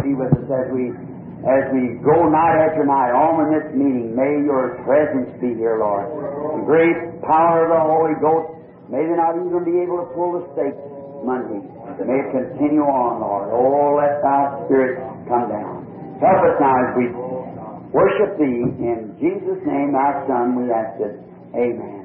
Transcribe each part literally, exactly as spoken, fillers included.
be with us as we as we go night after night on in this meeting. May your presence be here, Lord. The great power of the Holy Ghost. May they not even be able to pull the stake Monday. May it continue on, Lord. Oh, let thy Spirit come down. Help us now as we worship Thee. In Jesus' name, Thy Son, we ask it. Amen.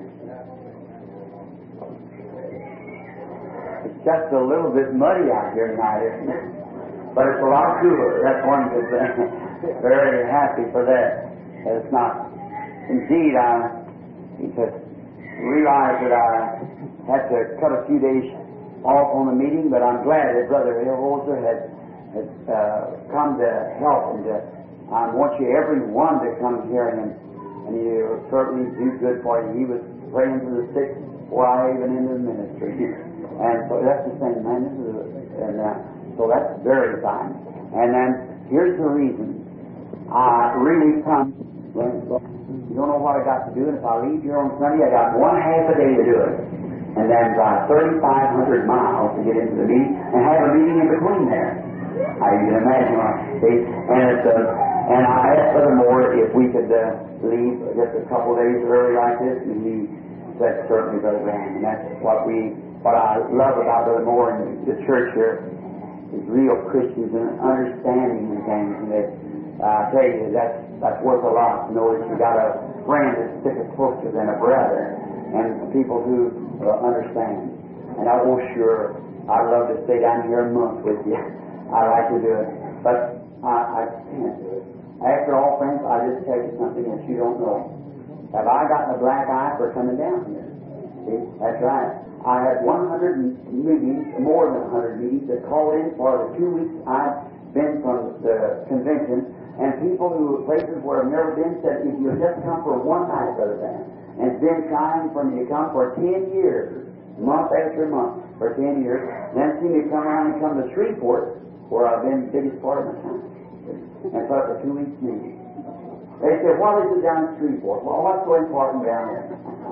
It's just a little bit muddy out here tonight, isn't it? But it's a lot cooler. That's one good thing. Very happy for that. It's not. Indeed, I just realized that I had to cut a few days off on the meeting, but I'm glad that Brother Hillholzer had, had uh, come to help, and to, I want you, everyone, to come hear him, and he will certainly do good for you. He was praying for the sick before I even into the ministry, and so that's the same, man. This is a, and uh, so that's very fine. And then here's the reason I really come. You don't know what I got to do, and if I leave here on Sunday, I got one half a day to do it. And then drive thirty-five hundred miles to get into the meeting and have a meeting in between there. I can imagine, see? And it's, uh, and I asked furthermore if we could uh, leave just a couple of days early like this, and he said certainly, Brother Graham. And that's what we, what I love about Brother Moore and the church here is real Christians and understanding and things. And that, uh, I tell you, that's that's worth a lot to know that you got a friend that's thicker closer than a brother, and people who uh, understand. And I will sure, I'd love to stay down here a month with you. I like to do it, but I, I can't do it. After all, friends, I just tell you something that you don't know. Have I gotten a black eye for coming down here? See, that's right. I had one hundred meetings, more than one hundred meetings, that called in for the two weeks I've been from the convention, and people who, places where I've never been, said, if you'll just come for one night, Brother Van, and it's been trying for me to come for ten years, month after month, for ten years, then see me come around and come to Shreveport, where I've been the biggest part of my time, and put up a two weeks meeting. They said, what is it down in Shreveport? Well, what's so important down there?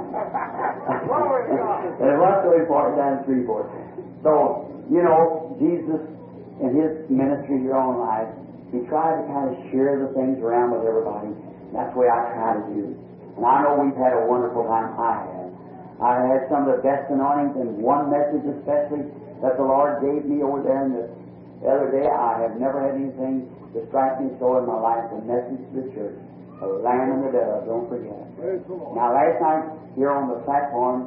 And what's so important down in Shreveport? So, you know, Jesus in His ministry here on life, He tried to kind of share the things around with everybody. That's the way I try to do. And I know we've had a wonderful time. I have. I had some of the best anointings, and one message especially that the Lord gave me over there in the, the other day. I have never had anything to strike me so in my life. A message to the church. The Lamb and the Dove, don't forget. Now, last night here on the platform,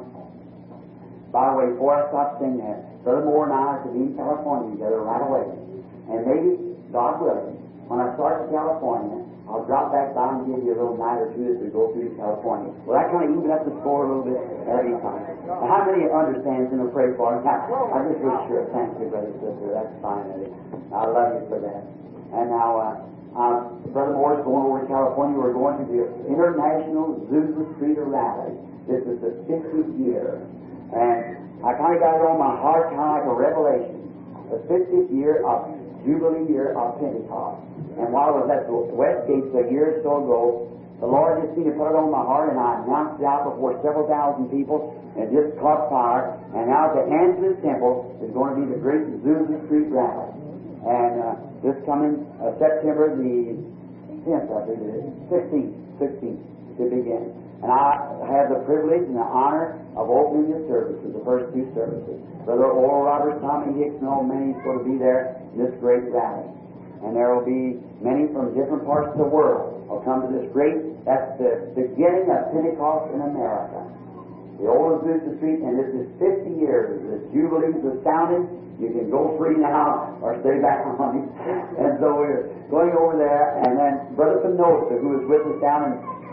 by the way, before I stop saying that, Brother Moore and I are to be in California together right away. And maybe, God willing, when I start in California, I'll drop back by and give you a little night or two as we go through California. Well, that kind of even up the score a little bit. That'll be fine. Now, how many understands and will pray for him? I, I just wish sure. Thank you, brother, sister. That's fine. I love you for that. And now, uh, uh, Brother Moore's going over to California. We're going to the International Azusa Street Rally. This is the fiftieth year. And I kind of got it on my heart, kind of like a revelation. The fiftieth year of Jubilee year of Pentecost. And while I was at the Westgate a year or so ago, the Lord just seemed to put it on my heart, and I announced it out before several thousand people, and it just caught fire. And now at the Angelus Temple is going to be the great Azusa Street Rally. And uh, this coming uh, September the tenth, I believe it is, sixteenth, sixteenth, to begin. And I have the privilege and the honor of opening the services, the first two services. Brother Oral Roberts, Tommy Hicks, and all many is going to be there in this great rally. And there will be many from different parts of the world will come to this great, that's the beginning of Pentecost in America. The old Azusa Street, and this is fifty years. The Jubilee's astounding. You can go free now or stay back on it. And so we're going over there, and then Brother Pinoza, who was with us down in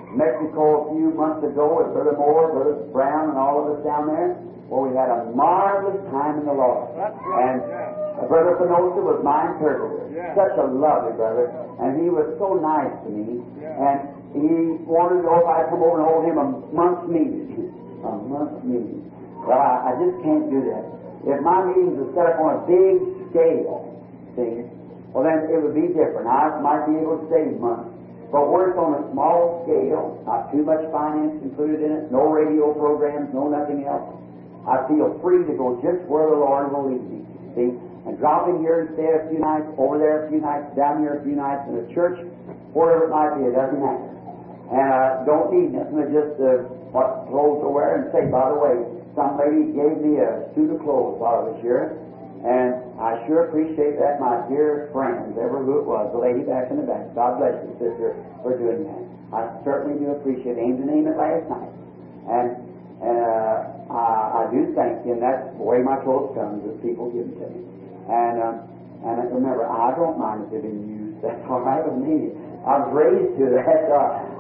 Mexico a few months ago with Brother Moore, Brother Brown, and all of us down there, well, we had a marvelous time in the Lord. And Brother Pinoza was my interpreter. Such a lovely brother. And he was so nice to me. And he wanted to know if I'd come over and hold him a month's meeting. A month's meeting. Well, I, I just can't do that. If my meetings are set up on a big scale, see, well, then it would be different. I might be able to stay months. But where it's on a small scale, not too much finance included in it, no radio programs, no nothing else, I feel free to go just where the Lord will lead me. See, and drop in here and stay a few nights, over there a few nights, down here a few nights, in a church, wherever it might be, it doesn't matter. And I uh, don't need nothing but just uh, what clothes to wear, and say, by the way, some lady gave me a suit of clothes while I was here, and I sure appreciate that, my dear friends, ever who it was, the lady back in the back. God bless you, sister, for doing that. I certainly do appreciate it. Aimed to name it last night. And and uh, I, I do thank you, and that's the way my clothes comes, is people give them to me. And um, and remember, I don't mind if they've been used. That's all right with me. I was raised to that, so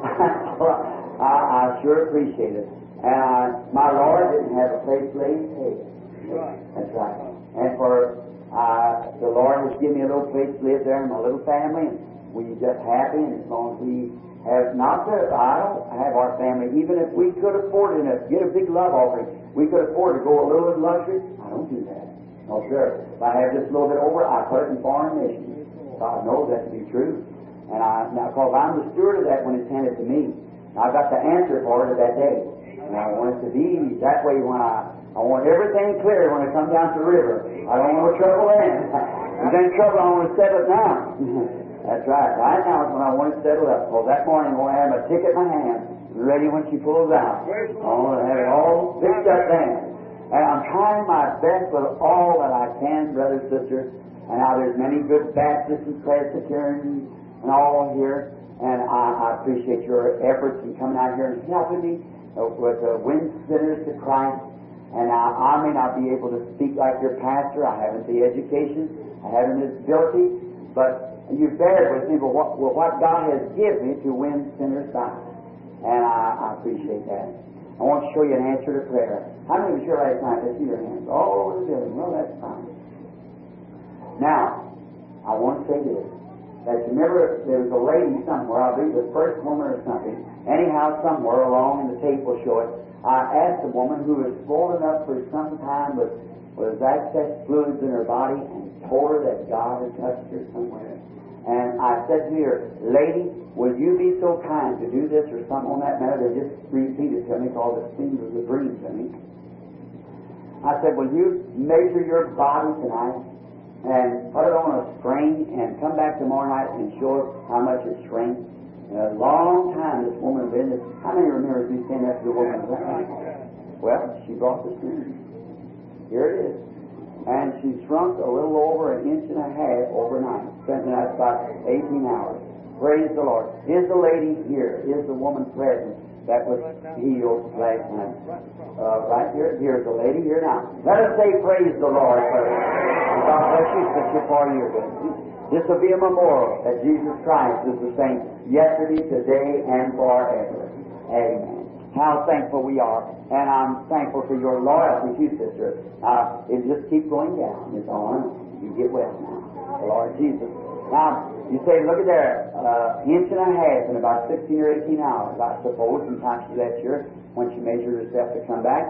I, I sure appreciate it. And I, my Lord didn't have a place to lay his head. That's right. And for uh, the Lord has given me a little place to live there in my little family, and we're just happy. And as long as we have not to, I don't have our family. Even if we could afford it, and get a big love offering, we could afford to go a little in luxury. I don't do that. No, sir. If I have just a little bit over, I put it in foreign missions. God knows that to be true. And I, now, because I'm the steward of that when it's handed to me, I've got the answer for it that day. And I want it to be that way when I, I want everything clear when I come down to the river. I don't want no trouble then. If there's any trouble, I want to settle it down. That's right. Right now is when I want to settle up. Well, that morning I'm going to have my ticket in my hand, ready when she pulls out. I want to have it all fixed up then. And I'm trying my best with all that I can, brother, sister. And now there's many good Baptists and Presbyterians and all here, and I, I appreciate your efforts in coming out here and helping me uh, with uh, win sinners to Christ. And I, I may not be able to speak like your pastor. I haven't the education, I haven't the ability, but you bear with me with what, with what God has given me to win sinners back. And I, I appreciate that. I want to show you an answer to prayer. How many of you here last night? Let's see your hands all over the building. Well, that's fine. Now, I want to say this. That you remember there was a lady somewhere, I believe the first woman or something, anyhow somewhere along in the tape will show it. I asked a woman who was swollen up for some time with, with excess fluids in her body, and told her that God had touched her somewhere. And I said to her, lady, will you be so kind to do this or something on that matter? They just repeated to me because it seemed as a dream to me. I said, will you measure your body tonight and put it on a string and come back tomorrow night and show us how much it shrinks? In a long time this woman had been this. How many remember me saying that to the woman? Well, she brought the string. Here it is. And she shrunk a little over an inch and a half overnight. Spent that about eighteen hours. Praise the Lord. Is the lady here? Is the woman present that was healed last night? Uh, right here. Here's the lady here now. Let us say praise the Lord for her. God bless you, sister, for you. This will be a memorial that Jesus Christ is the same yesterday, today, and forever. Amen. How thankful we are. And I'm thankful for your loyalty too, sister. Uh, it just keeps going down. It's on. You get well now. The Lord Jesus. Now, you say, look at there, uh, inch and a half in about sixteen or eighteen hours, I suppose. Sometimes she left here when she measured herself to come back.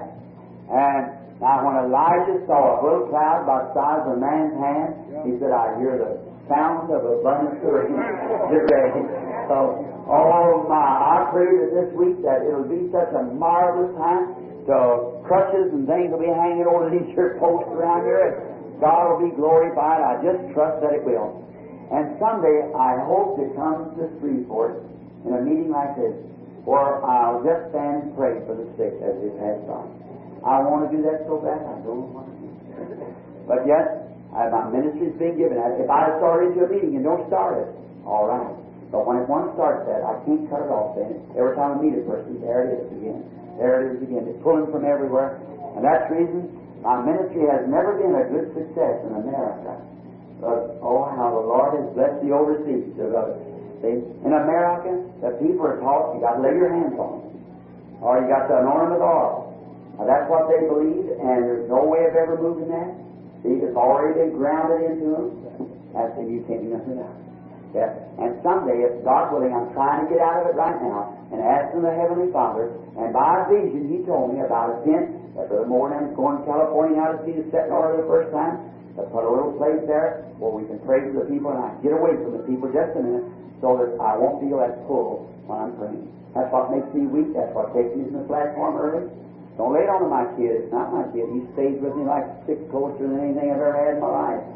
And now, when Elijah saw a little cloud about the size of a man's hand, he said, I hear the sound of abundant rain. Get ready. So, oh my, I pray that this week that it'll be such a marvelous time. So, crutches and things will be hanging over these here posts around here. God will be glorified. I just trust that it will. And someday, I hope to come to Shreveport in a meeting like this, where I'll just stand and pray for the sick as it has done. I want to do that so bad, I don't want to do it. But yet, I, my ministry's been given. If I start into a meeting and don't start it, all right. But when it once starts that, I can't cut it off then. Every time I meet a person, there it is again. There it is again. It's pulling from everywhere. And that's the reason my ministry has never been a good success in America. But, oh, how the Lord has blessed the overseas of it. See, in America, the people are taught you got to lay your hands on them. Or you got to anoint them with oil. Now, that's what they believe, and there's no way of ever moving that. See, it's already been grounded into them. That's it, you can't do nothing about it. Yeah. And someday, if God willing, I'm trying to get out of it right now and asking the Heavenly Father, and by a vision, He told me about a tent that Brother Morgan is going to California now to see the setting order the first time, to put a little place there where we can pray for the people, and I get away from the people just a minute so that I won't feel that pull when I'm praying. That's what makes me weak. That's what takes me from the platform early. Don't lay it on to my kid. It's not my kid. He stays with me like stick closer than anything I've ever had in my life.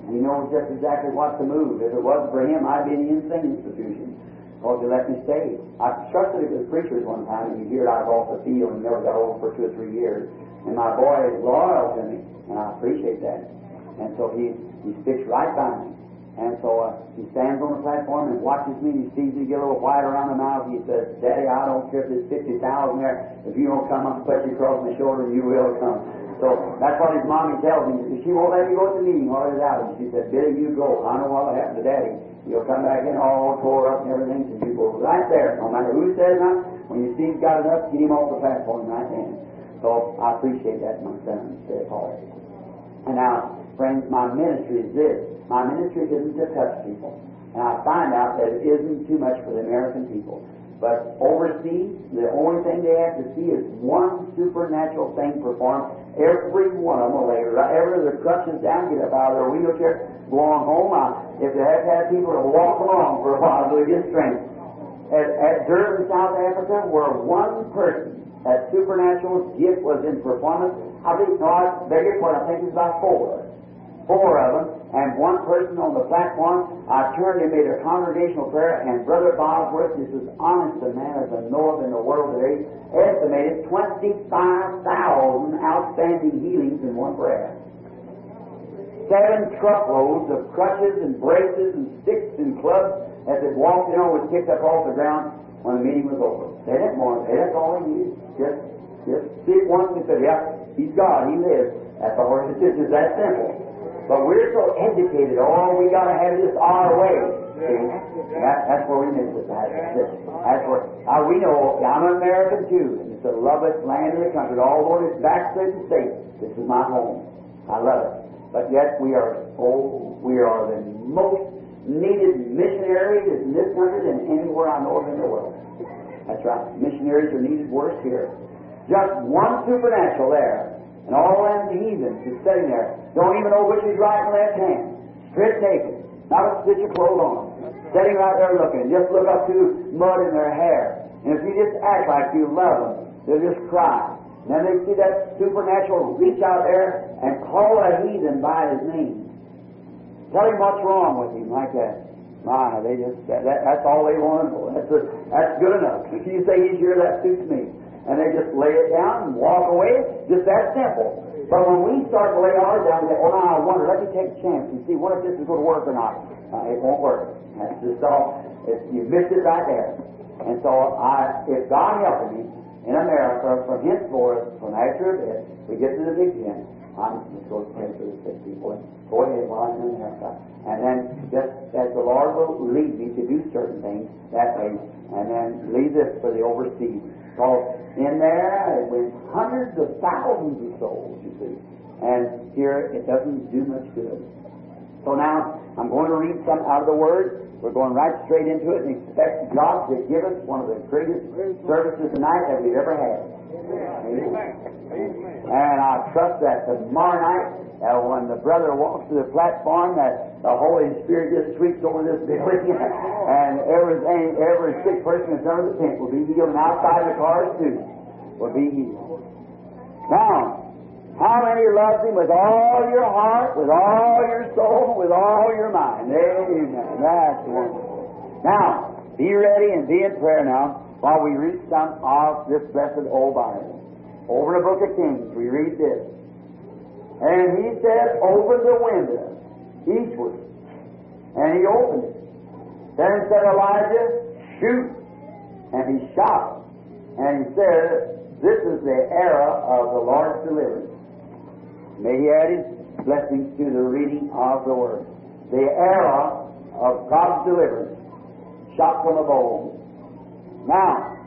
He knows just exactly what to move. If it wasn't for him, I'd be in the insane institution. Because he let me stay. I trusted it with preachers one time, and you hear it out off the field, and never got over for two or three years. And my boy is loyal to me, and I appreciate that. And so he, he sticks right by me. And so uh, he stands on the platform and watches me, and he sees me get a little white around the mouth. He says, Daddy, I don't care if there's fifty thousand there. If you don't come, I'll put you across my shoulder, and you will come. So that's what his mommy tells me. She won't let me go to the meeting while he's out. And she said, Billy, you go. I know what'll happen to Daddy. You'll come back in all tore up and everything, so you go right there. No matter who says nothing, when you see he's got enough, get him off the platform right then. So I appreciate that, my son, said Paul. And now, friends, my ministry is this. My ministry isn't to touch people. And I find out that it isn't too much for the American people. But overseas, the only thing they have to see is one supernatural thing performed. Every one of them will lay right, every their crutches down, get up out of their wheelchair, go on home. I, if they have to have people to walk along for a while, they'll get strength. At, at Durban, South Africa, where one person, that supernatural gift was in performance, I think, no, I beg your pardon, I think it's about four. Four of them, and one person on the platform. I turned and made a congregational prayer, and Brother Bosworth, this is honest a man as I know of in the world today, estimated twenty-five thousand outstanding healings in one prayer. Seven truckloads of crutches and braces and sticks and clubs as it walked in was kicked up off the ground when the meeting was over. They didn't want it. That's all they needed. Just, just see it once and say, yeah, he's God, he lives. That's all it is. It's that simple. But we're so educated, oh, we got to have this our way. See? That, that's where we miss it. That's, that's where, uh, we know, I'm an American too, and it's the loveliest land in the country. Although it's backslidden state, this is my home. I love it. But yet we are, oh, we are the most needed missionaries in this country than anywhere I know of in the world. That's right. Missionaries are needed worse here. Just one supernatural there. And all them heathens is sitting there, don't even know which is right and left hand, stripped naked, not a stitch of clothes on them, sitting right there looking, just look up to mud in their hair. And if you just act like you love them, they'll just cry. And then they see that supernatural reach out there and call a heathen by his name. Tell him what's wrong with him, like that. My, they just, that, that, that's all they want to know. That's, a, that's good enough. If you say he's here, that suits me. And they just lay it down and walk away. Just that simple. But when we start to lay ours down, we say, oh, now I wonder, let me take a chance and see what if this is going to work or not. Uh, it won't work. That's just all. It's, you missed it right there. And so, I, if God helps me in America, from henceforth, from after a bit, we get to the big ten, I'm just going to pray for the sick people. Go ahead while I'm in America. And then, just as the Lord will lead me to do certain things that way, and then leave this for the overseas. So, in there, it went hundreds of thousands of souls, you see. And here, it doesn't do much good. So now, I'm going to read some out of the Word. We're going right straight into it and expect God to give us one of the greatest services tonight that we've ever had. Amen. And I trust that tomorrow night, uh, when the brother walks to the platform, that the Holy Spirit just sweeps over this building, and everything, every sick person that's under the tent will be healed, and outside the cars too will be healed. Now, how many loves Him with all your heart, with all your soul, with all your mind? Amen. That's wonderful. Now, be ready and be in prayer now while we read some of this blessed old Bible. Over in the Book of Kings, we read this. And he said, open the window eastward. And he opened it. Then said Elijah, shoot. And he shot. And he said, this is the era of the Lord's deliverance. May He add His blessings to the reading of the Word. The era of God's deliverance. Shot from a bow. Now,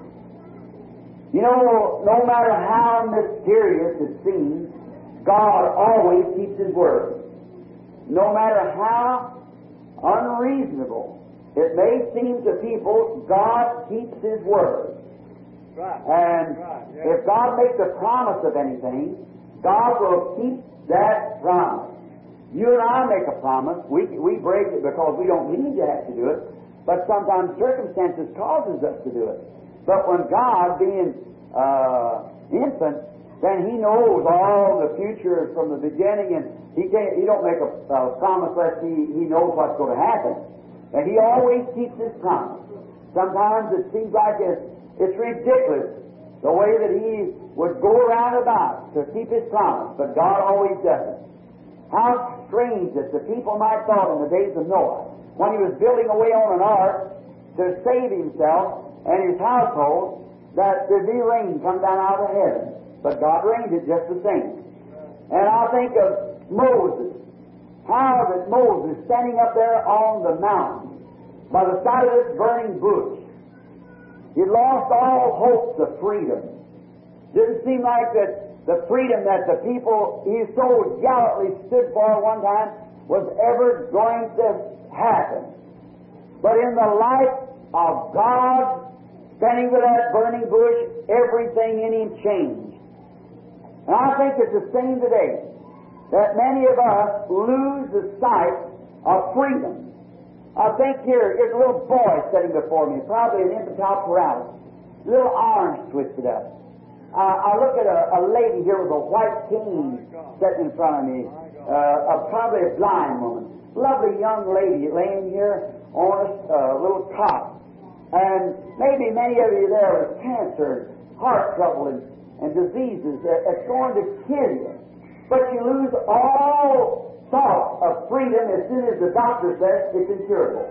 you know, no matter how mysterious it seems, God always keeps His Word. No matter how unreasonable it may seem to people, God keeps His Word. Right. And right. Yeah. if God makes a promise of anything, God will keep that promise. You and I make a promise. We, we break it because we don't mean to have to do it, but sometimes circumstances causes us to do it. But when God, being uh, infant, then He knows all the future from the beginning, and He can't, He don't make a, a promise unless he, he knows what's going to happen. And He always keeps His promise. Sometimes it seems like it's, it's ridiculous the way that He would go around about to keep His promise, but God always does it. How strange that the people might thought in the days of Noah, when he was building away on an ark to save himself and his household, that there'd be rain come down out of heaven. But God rained it just the same. And I think of Moses. How that Moses, standing up there on the mountain, by the side of this burning bush, he'd lost all hopes of freedom. Didn't seem like that the freedom that the people he so gallantly stood for one time was ever going to happen. But in the light of God, standing with that burning bush, everything in Him changed. And I think it's the same today, that many of us lose the sight of freedom. I think here, here's a little boy sitting before me, probably an infantile paralysis, little arms twisted up. Uh, I look at a, a lady here with a white cane sitting in front of me, uh, a, probably a blind woman. Lovely young lady laying here on a uh, little cot. And maybe many of you there with cancer, heart trouble, and, and diseases that, that's going to kill you. But you lose all thought of freedom as soon as the doctor says it's incurable.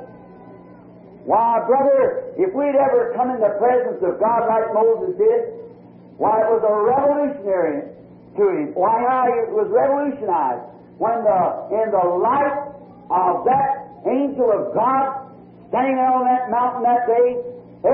Why, brother, if we'd ever come in the presence of God like Moses did, why, it was a revolutionary to him. Why, it was revolutionized when the, in the light of that angel of God standing there on that mountain that day,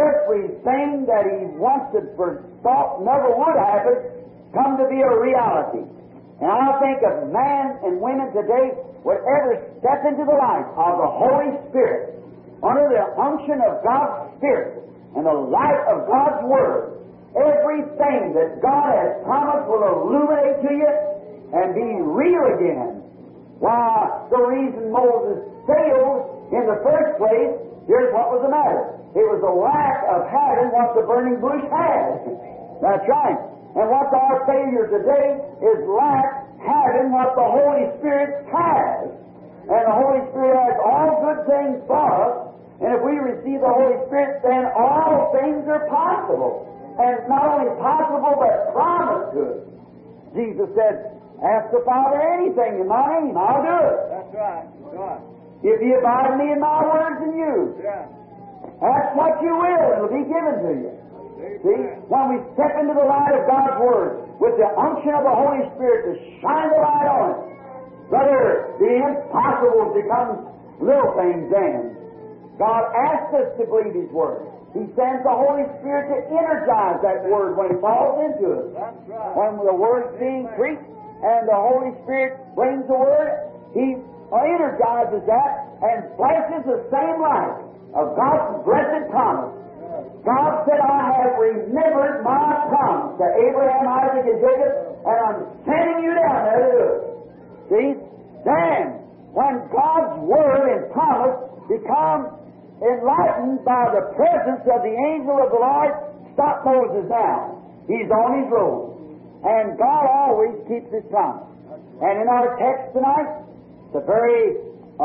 everything that he wanted for thought never would happen come to be a reality. And I think if man and women today would ever step into the light of the Holy Spirit, under the unction of God's Spirit and the light of God's Word, everything that God has promised will illuminate to you and be real again. Why, the reason Moses failed in the first place, here's what was the matter. It was the lack of having what the burning bush had. That's right. And what's our failure today is lack having what the Holy Spirit has. And the Holy Spirit has all good things for us. And if we receive the Holy Spirit, then all things are possible. And not only possible, but promised to us. Jesus said, ask the Father anything in my name, I'll do it. That's right. That's right. If you abide in me and my words in you, Yeah. ask what you will, it'll be given to you. See, when we step into the light of God's Word with the unction of the Holy Spirit to shine the light on it, brother, the impossible becomes little things then. God asks us to believe His Word. He sends the Holy Spirit to energize that Word when it falls into us. That's right. When the Word's being preached and the Holy Spirit brings the Word, He energizes that and flashes the same light of God's blessed promise. God said, I have remembered my promise to Abraham, Isaac, and Jacob, and I'm sending you down there to do it. See? Then, when God's Word and promise become enlightened by the presence of the angel of the Lord, stop Moses down. He's on his road. And God always keeps His promise. And in our text tonight, it's a very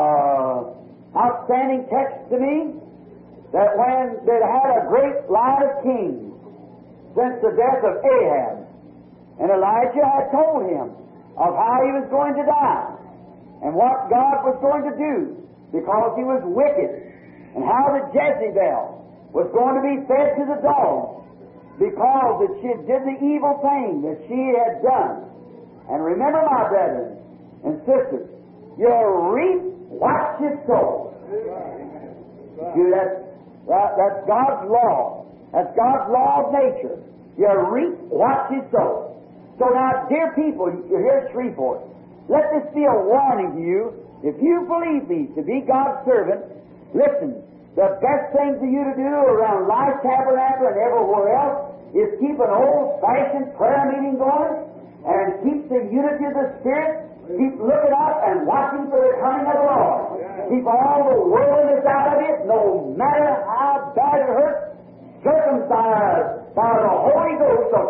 uh, outstanding text to me, that when they'd had a great line of kings since the death of Ahab, and Elijah had told him of how he was going to die, and what God was going to do because he was wicked, and how that Jezebel was going to be fed to the dogs because that she did the evil thing that she had done. And remember, my brethren and sisters, you'll reap what you sow. You, that's, that, that's God's law. That's God's law of nature. You reap what you sow. So now, dear people, you're here at Shreveport. Let this be a warning to you. If you believe me to be God's servant, listen, the best thing for you to do around Life Tabernacle and everywhere else is keep an old-fashioned prayer meeting going and keep the unity of the Spirit. Keep looking up and watching for the coming of the Lord. Keep all the worldliness out of it, no matter how bad it hurts. Circumcised by the Holy Ghost will cut away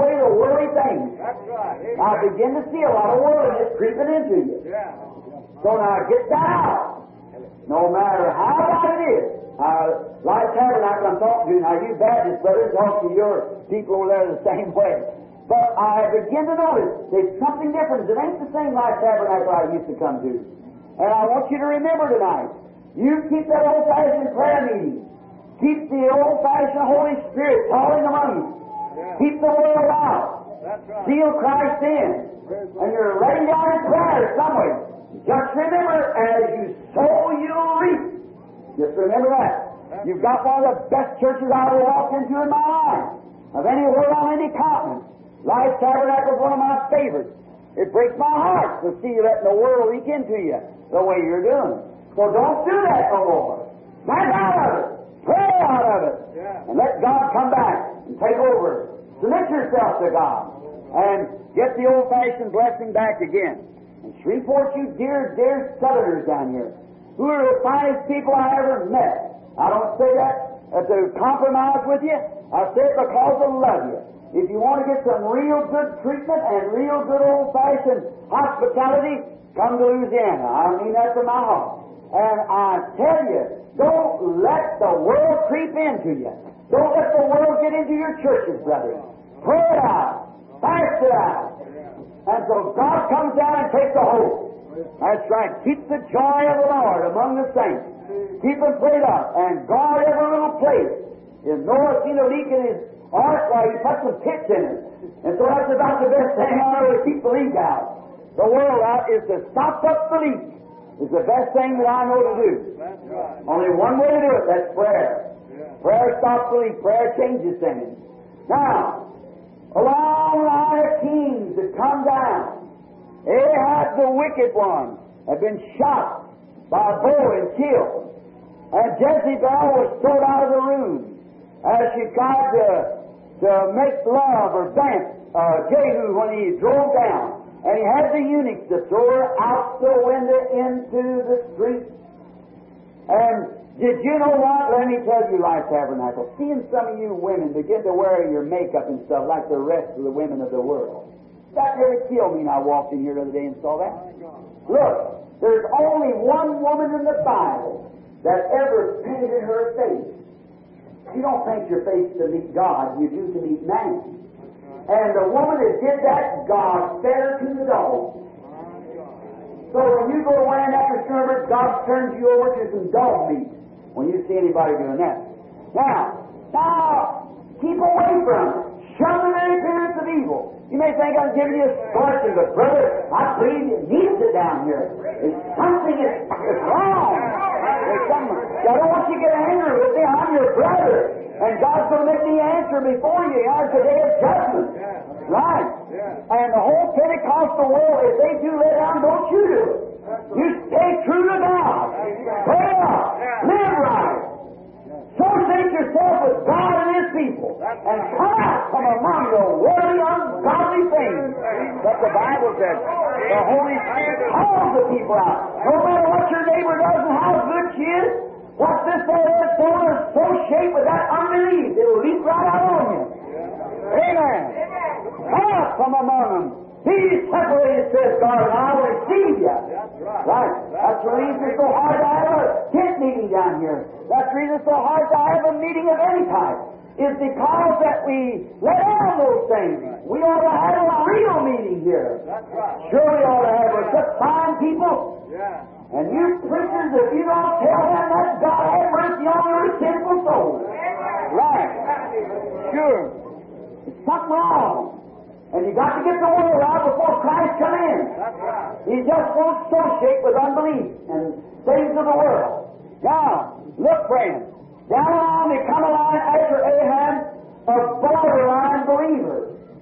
away the worldly things. That's right. Amen. I begin to see a lot of worldliness creeping into you. Yeah. So now get that out. No matter how bad it is. Uh, like Tabernacle I'm talking to, now you Baptist brothers talk to your people over there the same way. But I begin to notice there's something different. It ain't the same like Tabernacle I used to come to. And I want you to remember tonight, you keep that old-fashioned prayer meeting. Keep the old-fashioned Holy Spirit calling among you. Yeah. Keep the world out. That's right. Seal Christ in. And you're laying down in prayer somewhere. Just remember, as you sow, you'll reap. Just remember that. You've got one of the best churches I ever walked into in my life, of anywhere on any continent. Life Tabernacle is one of my favorites. It breaks my heart to see you letting the world leak into you the way you're doing. So don't do that no more. Snap out of it. Pray out of it. Yeah. And let God come back and take over. Submit yourself to God. And get the old-fashioned blessing back again. And Shreveport, you dear, dear Southerners down here, who are the finest people I ever met. I don't say that uh, to compromise with you. I say it because I love you. If you want to get some real good treatment and real good old-fashioned hospitality, come to Louisiana. I mean that from my heart. And I tell you, don't let the world creep into you. Don't let the world get into your churches, brother. Pray it out. Fast it out. And so God comes down and takes a hold. That's right. Keep the joy of the Lord among the saints. Keep them prayed up. And guard every little place. If Noah seen a leak in his ark, why he put some pitch in it. And so that's about the best thing on earth to keep the leak out. The world out is to stop up the leak. It's the best thing that I know to do. That's right. Only one way to do it, that's prayer. Yeah. Prayer stops the leak. Prayer changes things. Now, a long line of kings had come down. Ahab, the wicked one, had been shot by a bow and killed. And Jezebel was thrown out of the room as she tried to, to make love or dance uh, Jehu when he drove down. And he had the eunuchs to throw her out the window into the street. And did you know what? Let me tell you, Life Tabernacle, seeing some of you women begin to wear your makeup and stuff like the rest of the women of the world, that nearly killed me when I walked in here the other day and saw that. Look, there's only one woman in the Bible that ever painted her face. You don't paint your face to meet God, you do to meet man. And the woman that did that, God fed her to the dogs. So when you go away in that service, God turns you over to some dog meat when you see anybody doing that. Now, now, keep away from it. Shun the appearance of evil. You may think I'm giving you a scorching, but brother, I believe you need it down here. There's something is, is wrong. There's something. I don't want you to get angry with me. I'm your brother. And God's going to make me answer before you on the day of judgment. Right. And the whole Pentecostal world, if they do let down, don't you do it. You stay true to God. Pray up. Live right. Associate yourself with God and His people. And come out from among the worldly, ungodly things that the Bible says. The Holy Spirit calls the people out. No matter what your neighbor does and how good she is, what this is for is so shaped with that unbelief, it'll leak right out on you. Amen. Come out from among them. Be separated, says God, and I will receive you. Right. That's the reason it's so hard to have a tent meeting down here. That's the reason it's so hard to have a meeting of any type. Is because that we let down those things. We ought to have a real meeting here. Sure we ought to have such fine people. Yeah. And you preachers, if you don't tell them that God have mercy on your sinful souls. Right. Sure. There's something wrong. And you got to get the word out before Christ come in. He just won't associate with unbelief and things of the world. Now, look, friends. Down along they come along after Ahab, a borderline believer.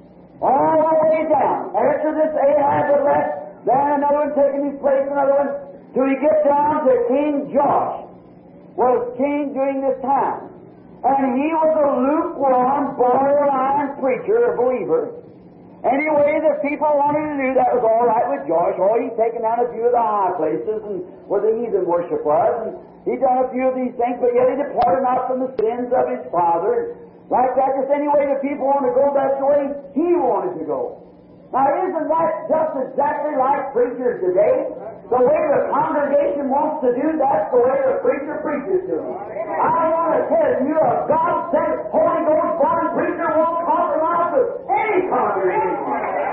All the way down. After this Ahab had left, then another one taking his place, another one, till he gets down to King Josh, was king during this time. And he was a lukewarm, borderline preacher, a believer. Anyway, the people wanted to do that was all right with Josh. Oh, he'd taken down a few of the high places and where the heathen worship was, and he'd done a few of these things, but yet he departed not from the sins of his father. Like that, just any way the people want to go, that's the way he wanted to go. Now, isn't that just exactly like preachers today? The way the congregation wants to do, that's the way the preacher preaches to them. I want to tell you, a God-sent, Holy Ghost-born preacher won't compromise with any congregation.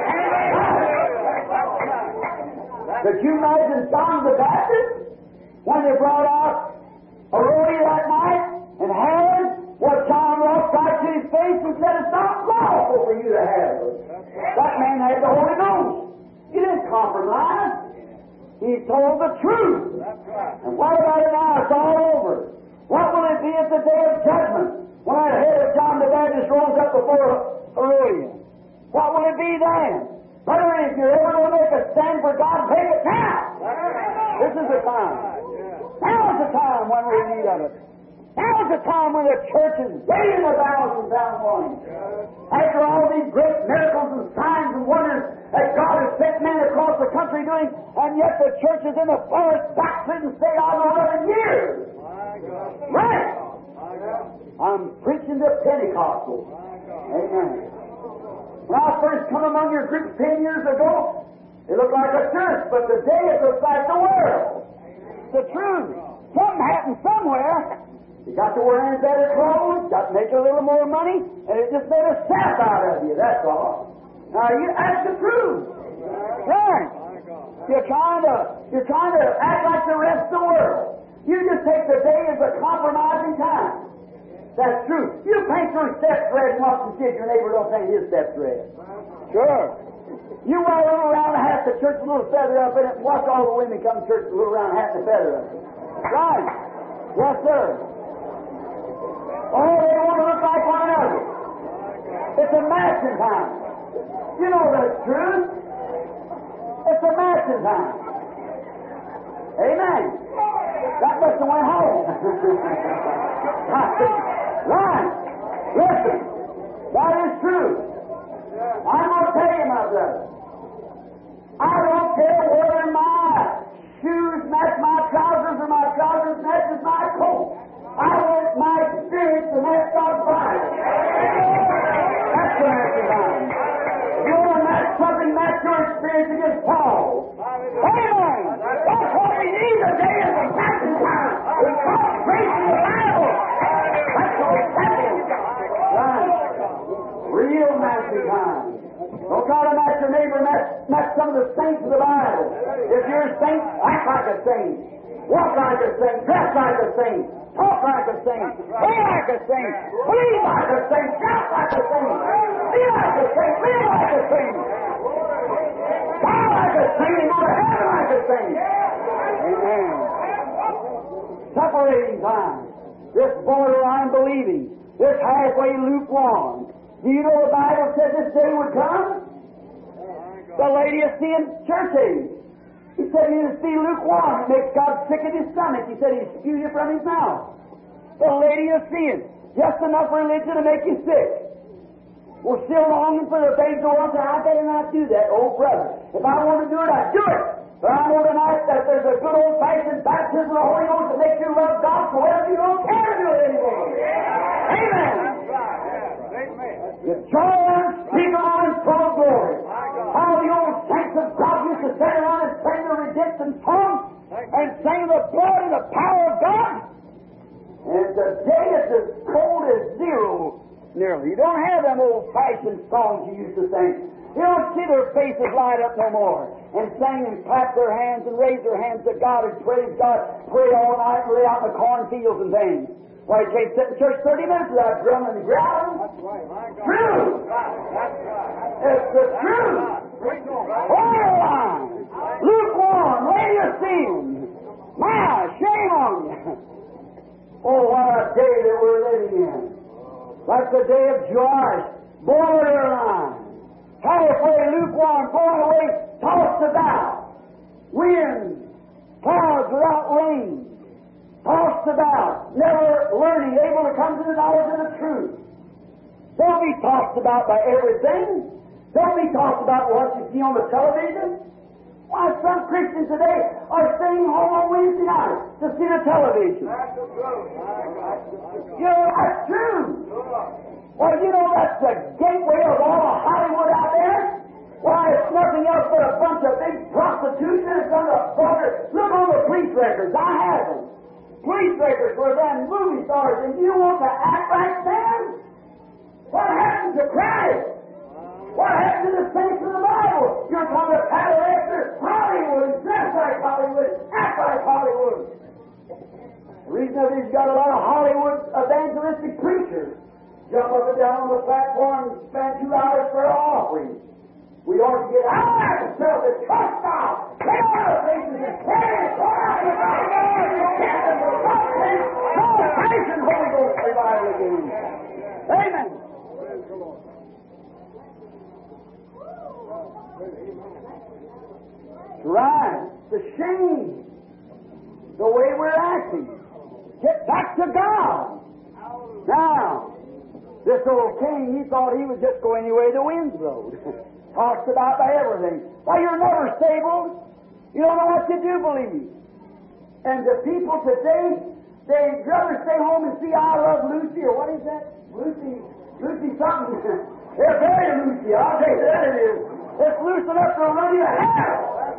Could you imagine John the Baptist when they brought out a rodeo that night and Herod, what John walked right to his face and said, "It's not lawful for you to have it." That man had the Holy Ghost. He didn't compromise. He told the truth. And what about it now? It's all over. What will it be at the day of judgment when our head of John the Baptist rolls up before Herodian? What will it be then? Brother, if you're ever going to make a stand for God, make it now. This is the time. Now is the time when we're in need of it. Now is the time when the church is beating the thousands down morning. After all these great miracles and signs and wonders that God has sent men across the country doing, and yet the church is in the forest backslidden state out of eleven years. Right. I'm preaching to Pentecostals. Amen. When I first come among your group ten years ago, it looked like a church, but today it looks like the world. The truth. Something happened somewhere. You got to wear any better clothes, got to make a little more money, and it just made a sap out of you, that's all. Now, you, that's the truth. Right. You're trying to, you're trying to act like the rest of the world. You just take the day as a compromising time. That's true. You paint your steps red and watch and see if your neighbor don't paint his steps red. Sure. You wear a little round hat to church, a little feather up in it, and watch all the women come to church with a little round hat and a feather up. Right. Yes, sir. Oh, they want to look like one another. It's a matching time. You know the truth. It's a matching time. Amen. That must have went home. Right. Listen. That is true. I'm going to tell you, my brother. I don't care whether my shoes match my trousers or my trousers matches my coat. I want my experience to match God's Bible. That's the matching time. If you want to match something, match your experience against Paul. Amen. That's what we need today is a matching time. It's God's grace in the Bible. That's what it's happening. Right. Real matching time. Don't try to match your neighbor, match, match some of the saints of the Bible. If you're a saint, act like a saint. Walk like a saint. Dress like a saint. Talk like a saint. Pray like a saint. Believe like a saint. Shout like a saint. Be like a saint. Live like a saint. Die like a saint and go to heaven like a saint. Amen. Separating time. This borderline believing. This halfway lukewarm. Do you know the Bible said this day would come? The Laodicean church age. He said he would see lukewarm. It makes God sick in his stomach. He said he'd spew you from his mouth. The Laodicean. Just enough religion to make you sick. We're still longing for the things to want to. I better not do that, old brother. If I want to do it, I'd do it. But I know tonight that there's a good old-fashioned baptism of the Holy Ghost that makes you love God so well you don't care to do it anymore. Amen. The joy unspeakable and full of glory. How the old saints of God used to stand around and sing the redemption song and sing the blood and the power of God. And today it's as cold as zero, nearly. You don't have them old-fashioned songs you used to sing. You don't see their faces light up no more and sing and clap their hands and raise their hands to God and praise God, pray all night and lay out in the cornfields and things. Why, you can't sit in church thirty minutes without grumbling and growling. True. It's the truth. Borderline. Lukewarm. Laodicean. My, shame on you. Oh, what a day that we're living in. Like the day of Joash. Borderline. Halfway lukewarm, going away, tossed about. Wind. Clouds without rain. Tossed about, never learning, able to come to the knowledge of the truth. Don't be tossed about by everything. Don't be tossed about what you see on the television. Why, some Christians today are staying home on Wednesday night to see the television. You know, that's true. Well, you know, that's the gateway of all of Hollywood out there. Why, it's nothing else but a bunch of big prostitutes and it's on the border. Look on the police records. I have them. Police records for them movie stars, and you want to act like them? What happened to Christ? What happened to the saints of the Bible? You're going to paddle after Hollywood, dress like Hollywood, act like Hollywood. The reason is he's got a lot of Hollywood evangelistic preachers jump up and down on the platform and spend two hours for an offering. We ought to get out of ourselves and trust God. Lay on our faces and pray and pour out the Bible. Get them to something. Go Christ and Holy Ghost revival again. Amen. Right. It's a shame the way we're acting. Get back to God. Now, this old king, he thought he would just go any way the wind blowed. Talks about everything. Why, you're never stable. You don't know what you do believe. And the people today, they'd rather stay home and see I Love Lucy, or what is that? Lucy, Lucy something. They're very Lucy, I'll tell you that it is. It's loose enough to run you to hell.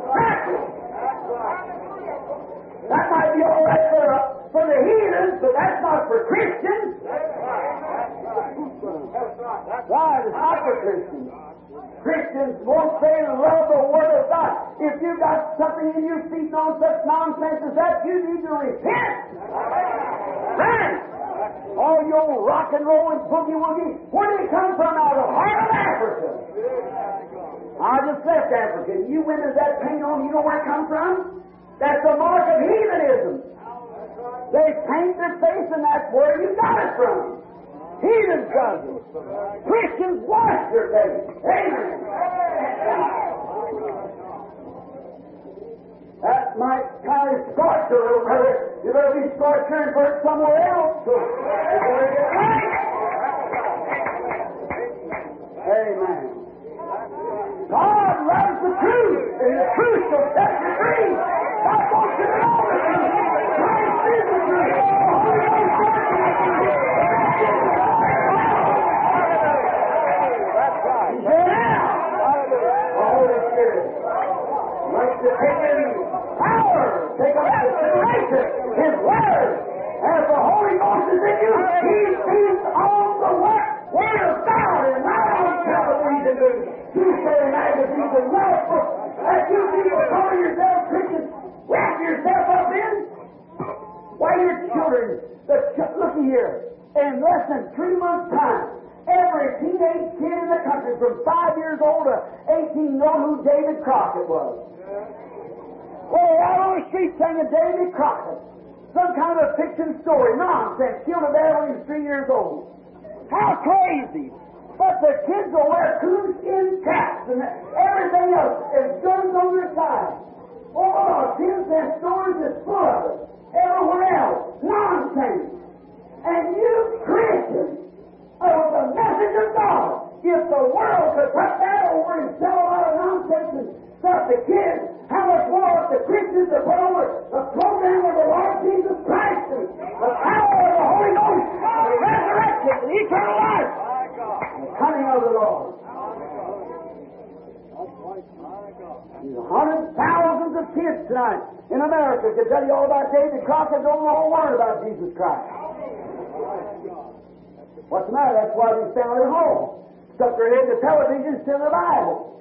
That might be all right for, uh, for the heathens, but that's not for Christians. Right, it's not for Christians. Christians won't say love the Word of God. If you got something in you feeding on such nonsense as that, you need to repent. Right. All your old rock and roll and boogie woogie, where did it come from? Out of the heart of Africa. I just left Africa. You women that paint on, you know where it comes from? That's the mark of heathenism. They paint their face, and that's where you got it from. Heathens does it. Christians wash their face. Amen. That might kind of scorch a little, brother. You better be scorched and burnt somewhere else. So Amen. God loves the truth, and the truth shall set you free. God wants you to know the truth. Christ is the truth. Holy Ghost That's right. Yeah. The Holy Spirit wants to take in power, take up consideration, His Word. And if the Holy Ghost is in you, He feeds on the Word, Word of God, and not on television and two-story magazines and love books that you people calling yourselves Christians wrap yourself up in. Why, your children, the ch- looky here, in less than three months' time, every teenage kid in the country from five years old to eighteen know who David Crockett was. Well, out on the street singing David Crockett. Some kind of a fiction story, nonsense, killed a bear when he was three years old. How crazy! But the kids will wear coonskin caps and everything else, and guns on their side. Oh, ten cent stores is full of it. Everywhere else, nonsense. And you Christians, of the message of God, if the world could put that over and sell a lot of nonsense and stuff to kids, how much more if the Christians to put over the program of the Lord Jesus Christ and the power of the Holy Ghost, the resurrection, and eternal life, and the coming of the Lord. There's hundreds, thousands of kids tonight in America could tell you all about David Crockett, don't know a word about Jesus Christ. What's the matter? That's why they stand at home. Stuck their head in the television instead of the Bible.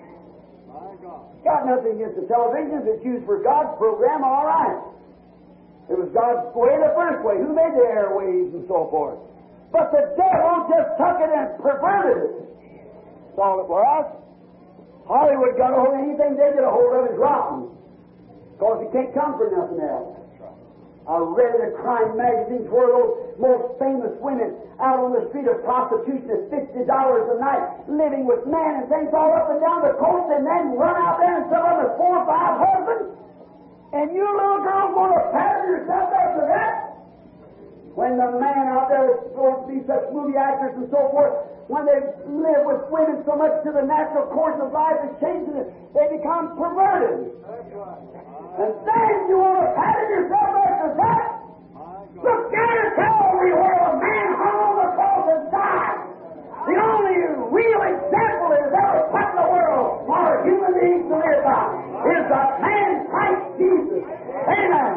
Got nothing against the television. If it's used for God's program, all right. It was God's way the first way. Who made the airwaves and so forth? But the devil just took it and perverted it. That's all it was. Hollywood got a hold of anything they get a hold of is rotten. Because it can't come for nothing else. I read in the crime magazines where those most famous women out on the street of prostitution at fifty dollars a night, living with men and things all up and down the coast, and then run out there and some of them with four or five husbands. And you little girl going to pattern yourself after that? When the man out there they're supposed to be such movie actors and so forth, when they live with women so much to the natural course of life is changing it, they become perverted. And then you want to pattern yourself after that? Look down at Calvary where a man hung on the cross and died. The only real example that is ever put in the world for human beings to live by is the man Christ Jesus. Amen.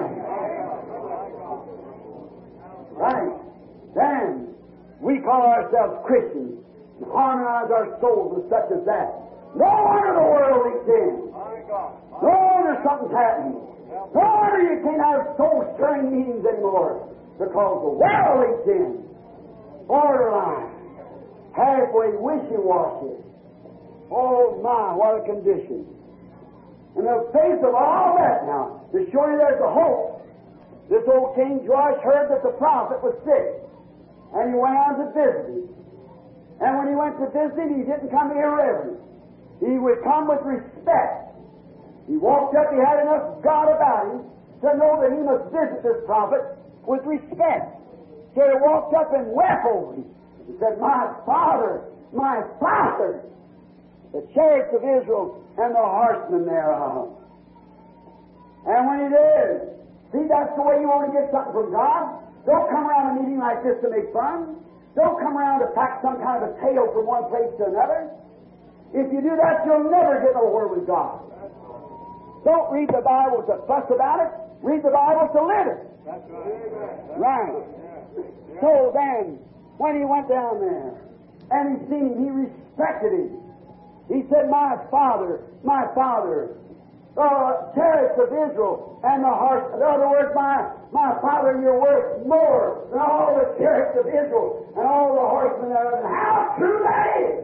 Right. Then we call ourselves Christians and harmonize our souls with such as that. No wonder the world leaks in. No wonder something's happening. No wonder you can't have soul-stirring meetings anymore because the world leaks in. Borderline. Halfway wishy-washy. Oh my, what a condition. In the face of all that now, to show you there's a hope. This old King Joash heard that the prophet was sick, and he went on to visit him. And when he went to visit him, he didn't come irreverent. He would come with respect. He walked up, he had enough God about him to know that he must visit this prophet with respect. So he walked up and wept over him. He said, "My father, my father, the chariots of Israel and the horsemen thereof." And when he did, see, that's the way you want to get something from God. Don't come around a meeting like this to make fun. Don't come around to pack some kind of a tale from one place to another. If you do that, you'll never get nowhere with God. Don't read the Bible to fuss about it. Read the Bible to live it. Right. So then, when he went down there and he seen him, he respected him. He said, "My father, my father, the chariots of Israel and the horse." In other words, my, my father, you're worth more than all the chariots of Israel and all the horsemen thereof. And how true that is!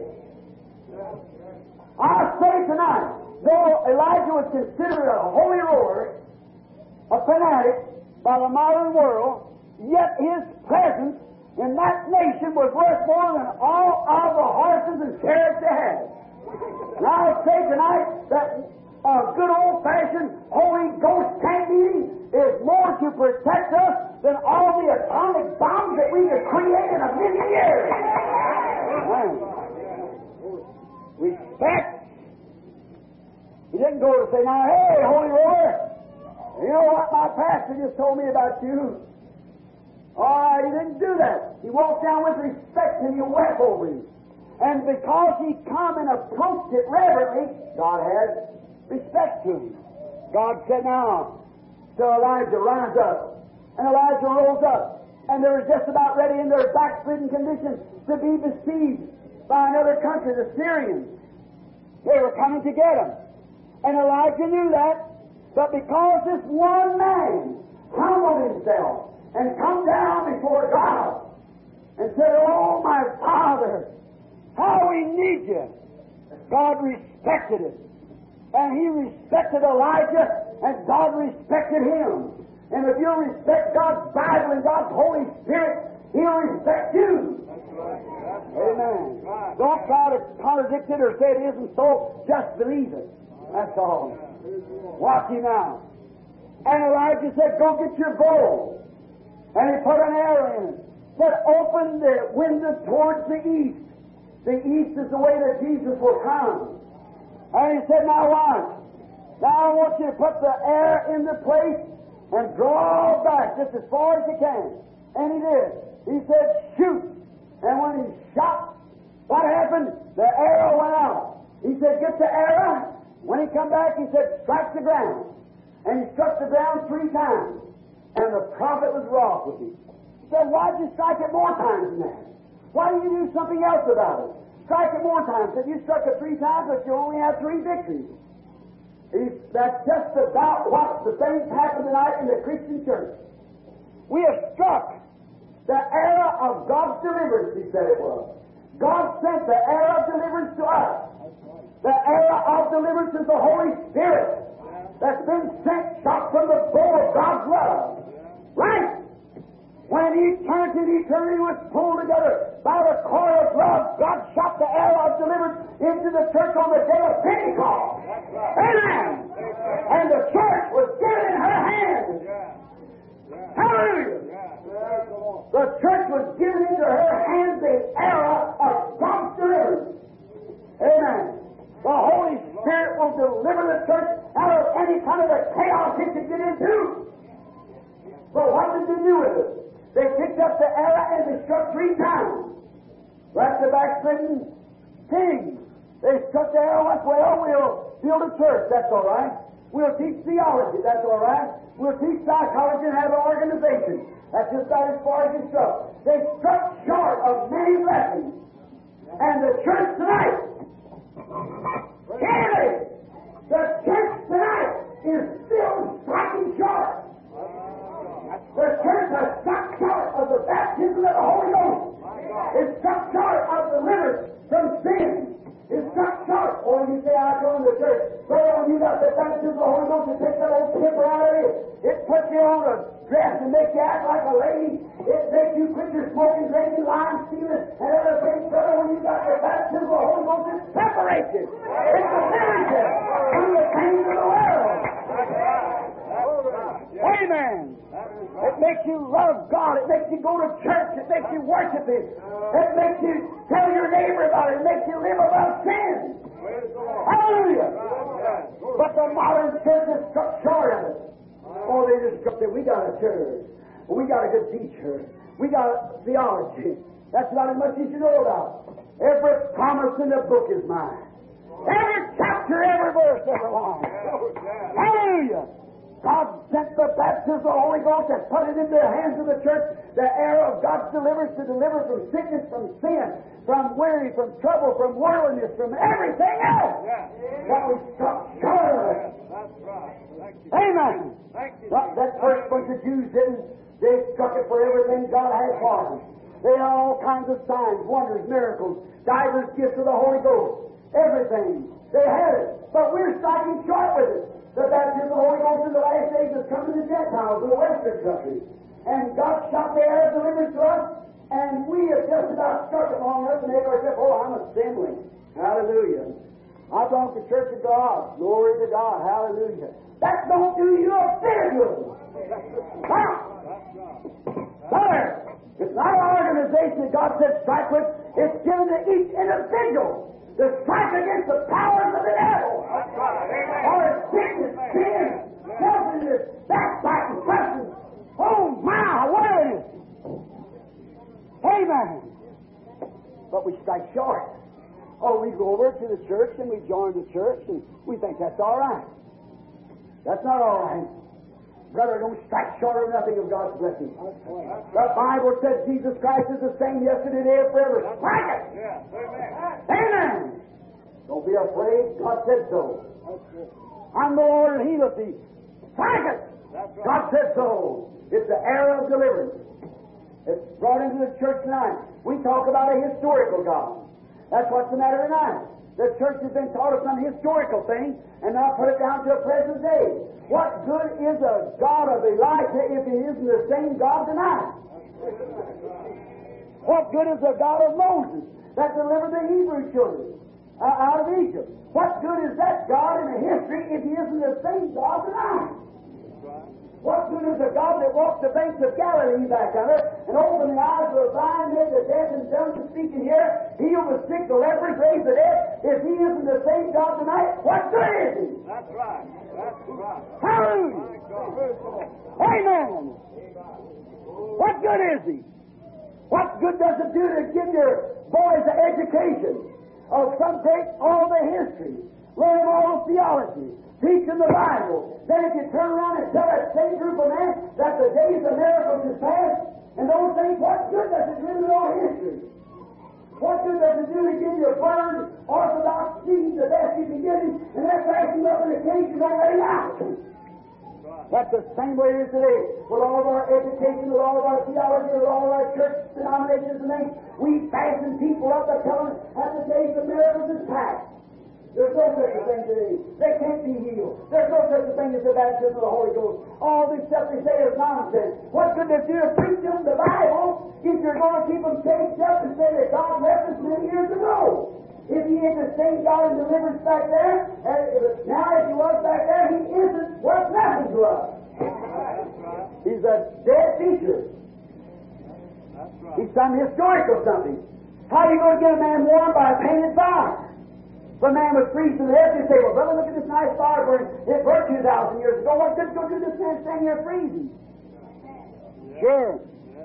I say tonight, though Elijah was considered a holy roller, a fanatic by the modern world, yet his presence in that nation was worth more than all of the horses and chariots they had. And I'll say tonight that a good old-fashioned Holy Ghost camp meeting is more to protect us than all the atomic bombs that we could create in a million years. Respect. He didn't go to say, "Now, hey, Holy Roller, you know what my pastor just told me about you?" All right, he didn't do that. He walked down with respect and he wept over him. And because he come and approached it reverently, God had respect to him. God said, "Now, to Elijah, rise up." And Elijah rose up. And they were just about ready in their backslidden condition to be besieged by another country, the Syrians. They were coming to get him. And Elijah knew that. But because this one man humbled himself and come down before God and said, "Oh, my Father, how we need you," God respected it. And he respected Elijah, and God respected him. And if you'll respect God's Bible and God's Holy Spirit, He'll respect you. Amen. Don't try to contradict it or say it isn't so. Just believe it. That's all. Watch him now. And Elijah said, "Go get your bow." And he put an arrow in it. Said, "Open the window towards the east." The east is the way that Jesus will come. And he said, "Now watch. Now I want you to put the air into place and draw back just as far as you can." And he did. He said, "Shoot." And when he shot, what happened? The arrow went out. He said, "Get the arrow." When he come back, he said, "Strike the ground." And he struck the ground three times. And the prophet was wroth with him. He said, "Why'd you strike it more times than that? Why didn't you do something else about it? Strike it more times." He said, "You struck it three times, but you only had three victories." He, that's just about what the things happen tonight in the Christian church. We have struck the era of God's deliverance, he said it was. God sent the era of deliverance to us. The era of deliverance is the Holy Spirit that's been sent, shot from the bow of God's love. Right? When eternity and eternity was pulled together by the coil of love, God shot the era of deliverance into the church on the day of Pentecost. Amen. And the church was given in her hands. Hallelujah. The church was given They picked up the arrow and they struck three times. Like the backslidden kings. They struck the arrow once. Well, we'll build a church. That's all right. We'll teach theology. That's all right. We'll teach psychology and have an organization. That's just about as far as they struck. They struck short of many blessings. And the church tonight, really, the church tonight is still striking short. The church has struck short of the baptism of the Holy Ghost. It's struck short of deliverance from sin. It's struck short. Or you say, I joined the church. Brother, when you got the baptism of the Holy Ghost, it takes that old pipper out of you. It puts you on a dress and makes you act like a lady. It makes you quit your smoking, drinking, lying, stealing, and everything. Brother, when you got the baptism of the Holy Ghost, it separates you. It delivers you from the things of the world. Amen. It makes you love God. It makes you go to church. It makes you worship Him. It makes you tell your neighbor about it. It makes you live above sin. Hallelujah. But the modern church is struck short of it. Oh, they just struck it. We got a church. We got a good teacher. We got theology. That's about as much as you know about. Every promise in the book is mine. Every chapter, every verse, every line. Hallelujah. God sent the baptism of the Holy Ghost and put it into the hands of the church, the arrow of God's deliverance to deliver from sickness, from sin, from worry, from trouble, from worldliness, from everything else. Yeah. But we struck short of it. That's right. Thank you. Amen. Thank you. Well, that first bunch of Jews didn't. They struck it for everything God had for them. They had all kinds of signs, wonders, miracles, divers gifts of the Holy Ghost. Everything. They had it. But we're striking short with it. The baptism of the Holy Ghost in the last days is coming to the Gentiles in the Western countries. And God shot the air of deliverance to us, and we have just about struck it long enough to make ourselves, oh, I'm assembling. Hallelujah. I belong to the Church of God. Glory to God. Hallelujah. That don't do you a bit of good. Now, brother, it's not an organization that God said strike with. It's given to each individual to strike against the powers of the devil. Or sickness, sin, selfishness, backbiting, fussing. Oh my, what is it? Amen. But we strike short. Oh, we go over to the church and we join the church and we think that's all right. That's not all right. Brother, don't strike short of nothing of God's blessing. The Bible says Jesus Christ is the same yesterday, today, and forever. Strike it! Amen! Don't be afraid. God said so. I'm the Lord and He will be. Strike it! God said so. It's the era of deliverance. It's brought into the church tonight. We talk about a historical God. That's what's the matter tonight. The church has been taught us some historical thing, and now put it down to a present day. What good is a God of Elijah if He isn't the same God tonight? What good is a God of Moses that delivered the Hebrew children uh, out of Egypt? What good is that God in the history if He isn't the same God tonight? What good is a God that walked the banks of Galilee back under and opened the eyes of the blind, made the deaf and dumb to speak and hear, healed the sick, the lepers, raised the dead? If He isn't the same God tonight, what good is He? That's right. That's right. Hallelujah. Amen. What good is He? What good does it do to give your boys an education of some great, all the history, learn all the theology, teach them the Bible? Then if you turn around and tell that same group of men that the days of miracles is past, and those things, what good does it do to all history? What good does it do to give you a burned Orthodox seed the best you can give him, and then pass him up in the case you don't let him out? That's the same way it is today. With all of our education, with all of our theology, with all of our church denominations and things, we fasten people up to tell them that the days of miracles is past. There's no such a thing today. They can't be healed. There's no such a thing as the baptism of the Holy Ghost. All this stuff they say is nonsense. What good does it preach them the Bible if you're going to keep them caged up and say that God left us many years ago? If He ain't the same God in deliverance back there, and now if He was back there, He isn't worth nothing to us. He's a dead teacher. He's some historical something. How are you going to get a man warm by a painted fire? If a man was freezing to death, you say, well, brother, look at this nice fire burning. It burned two thousand years ago. What good to go do this man standing here freezing? Sure.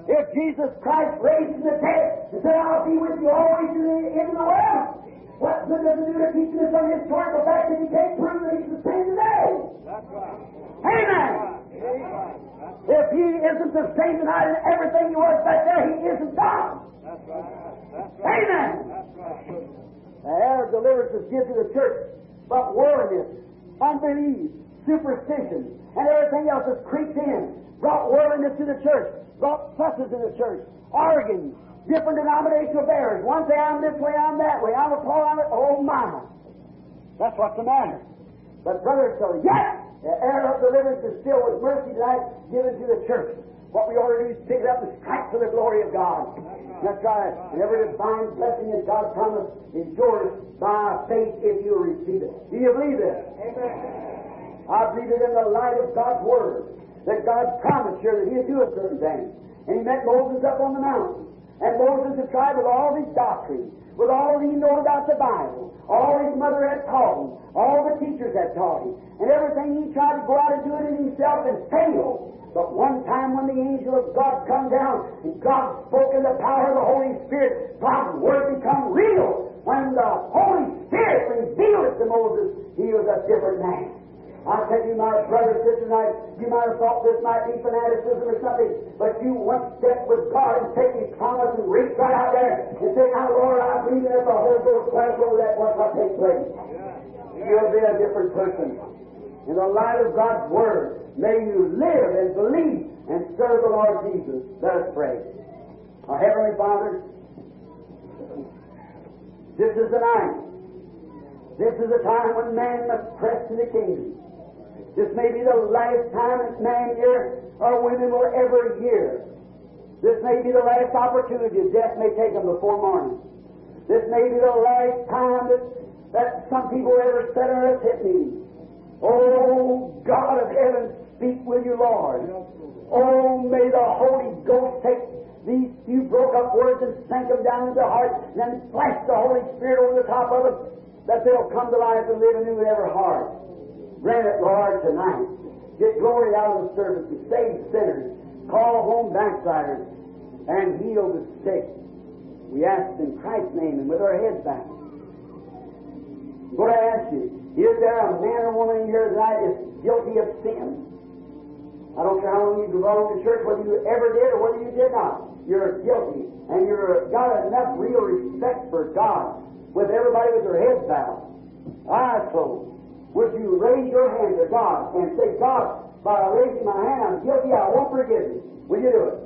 If Jesus Christ raised from the dead and said, I'll be with you always to the end of the world, what good does it do to teach this some historical fact if you can't prove that He's the same today? That's right. Amen. Amen. If He isn't the same tonight and everything He was back there, He isn't God. That's right. That's right. Amen. That's right. The air of deliverance is given to the church, but worldliness, unbelief, superstition, and everything else has creeped in, brought worldliness to the church, brought fusses in the church, arguing, different denominational bearers. One say, I'm this way, I'm that way, I'm a Paul, I'm a... Oh, my! That's what's the matter. But brothers tell you, yes! The air of deliverance is still with mercy tonight given to the church. What we ought to do is pick it up and strike for the glory of God. That's right. And every divine blessing that God promised is yours by faith if you receive it. Do you believe this? Amen. I believe it in the light of God's Word, that God promised here that He'd do a certain thing. And He met Moses up on the mountain. And Moses had tried with all his doctrine, with all he knew about the Bible, all his mother had taught him, all the teachers had taught him, and everything he tried to go out and do it in himself and failed. But one time when the angel of God come down, and God spoke in the power of the Holy Spirit, God's Word become real. When the Holy Spirit revealed it to Moses, he was a different man. I tell you, my brother, sister, tonight, you might have thought this might be fanaticism or something, but you one step with God and take His promise and reach right out there and say, now, Lord, I believe that if the Holy Ghost flash over that, what's what takes place? You'll be a different person. In the light of God's Word, may you live and believe and serve the Lord Jesus. Let us pray. Our Heavenly Father, this is the night. This is the time when man must press to the kingdom. This may be the last time that man here or women will ever hear. This may be the last opportunity. Death may take them before morning. This may be the last time that, that some people ever sit in a tent meeting. Oh, God of heaven, speak with you, Lord. Oh, may the Holy Ghost take these few broke up words and sink them down into the heart, and then flash the Holy Spirit over the top of them, that they'll come to life and live anew in every heart. Grant it, Lord, tonight. Get glory out of the service and save sinners, call home backsliders, and heal the sick. We ask in Christ's name and with our heads back. I'm going to ask you, is there a man or woman in here tonight that's guilty of sin? I don't care how long you belong to church, whether you ever did or whether you did not. You're guilty, and you've got enough real respect for God with everybody with their heads bowed, eyes closed. Would you raise your hand to God and say, God, by raising my hand, I'm guilty, I won't forgive you. Will you do it?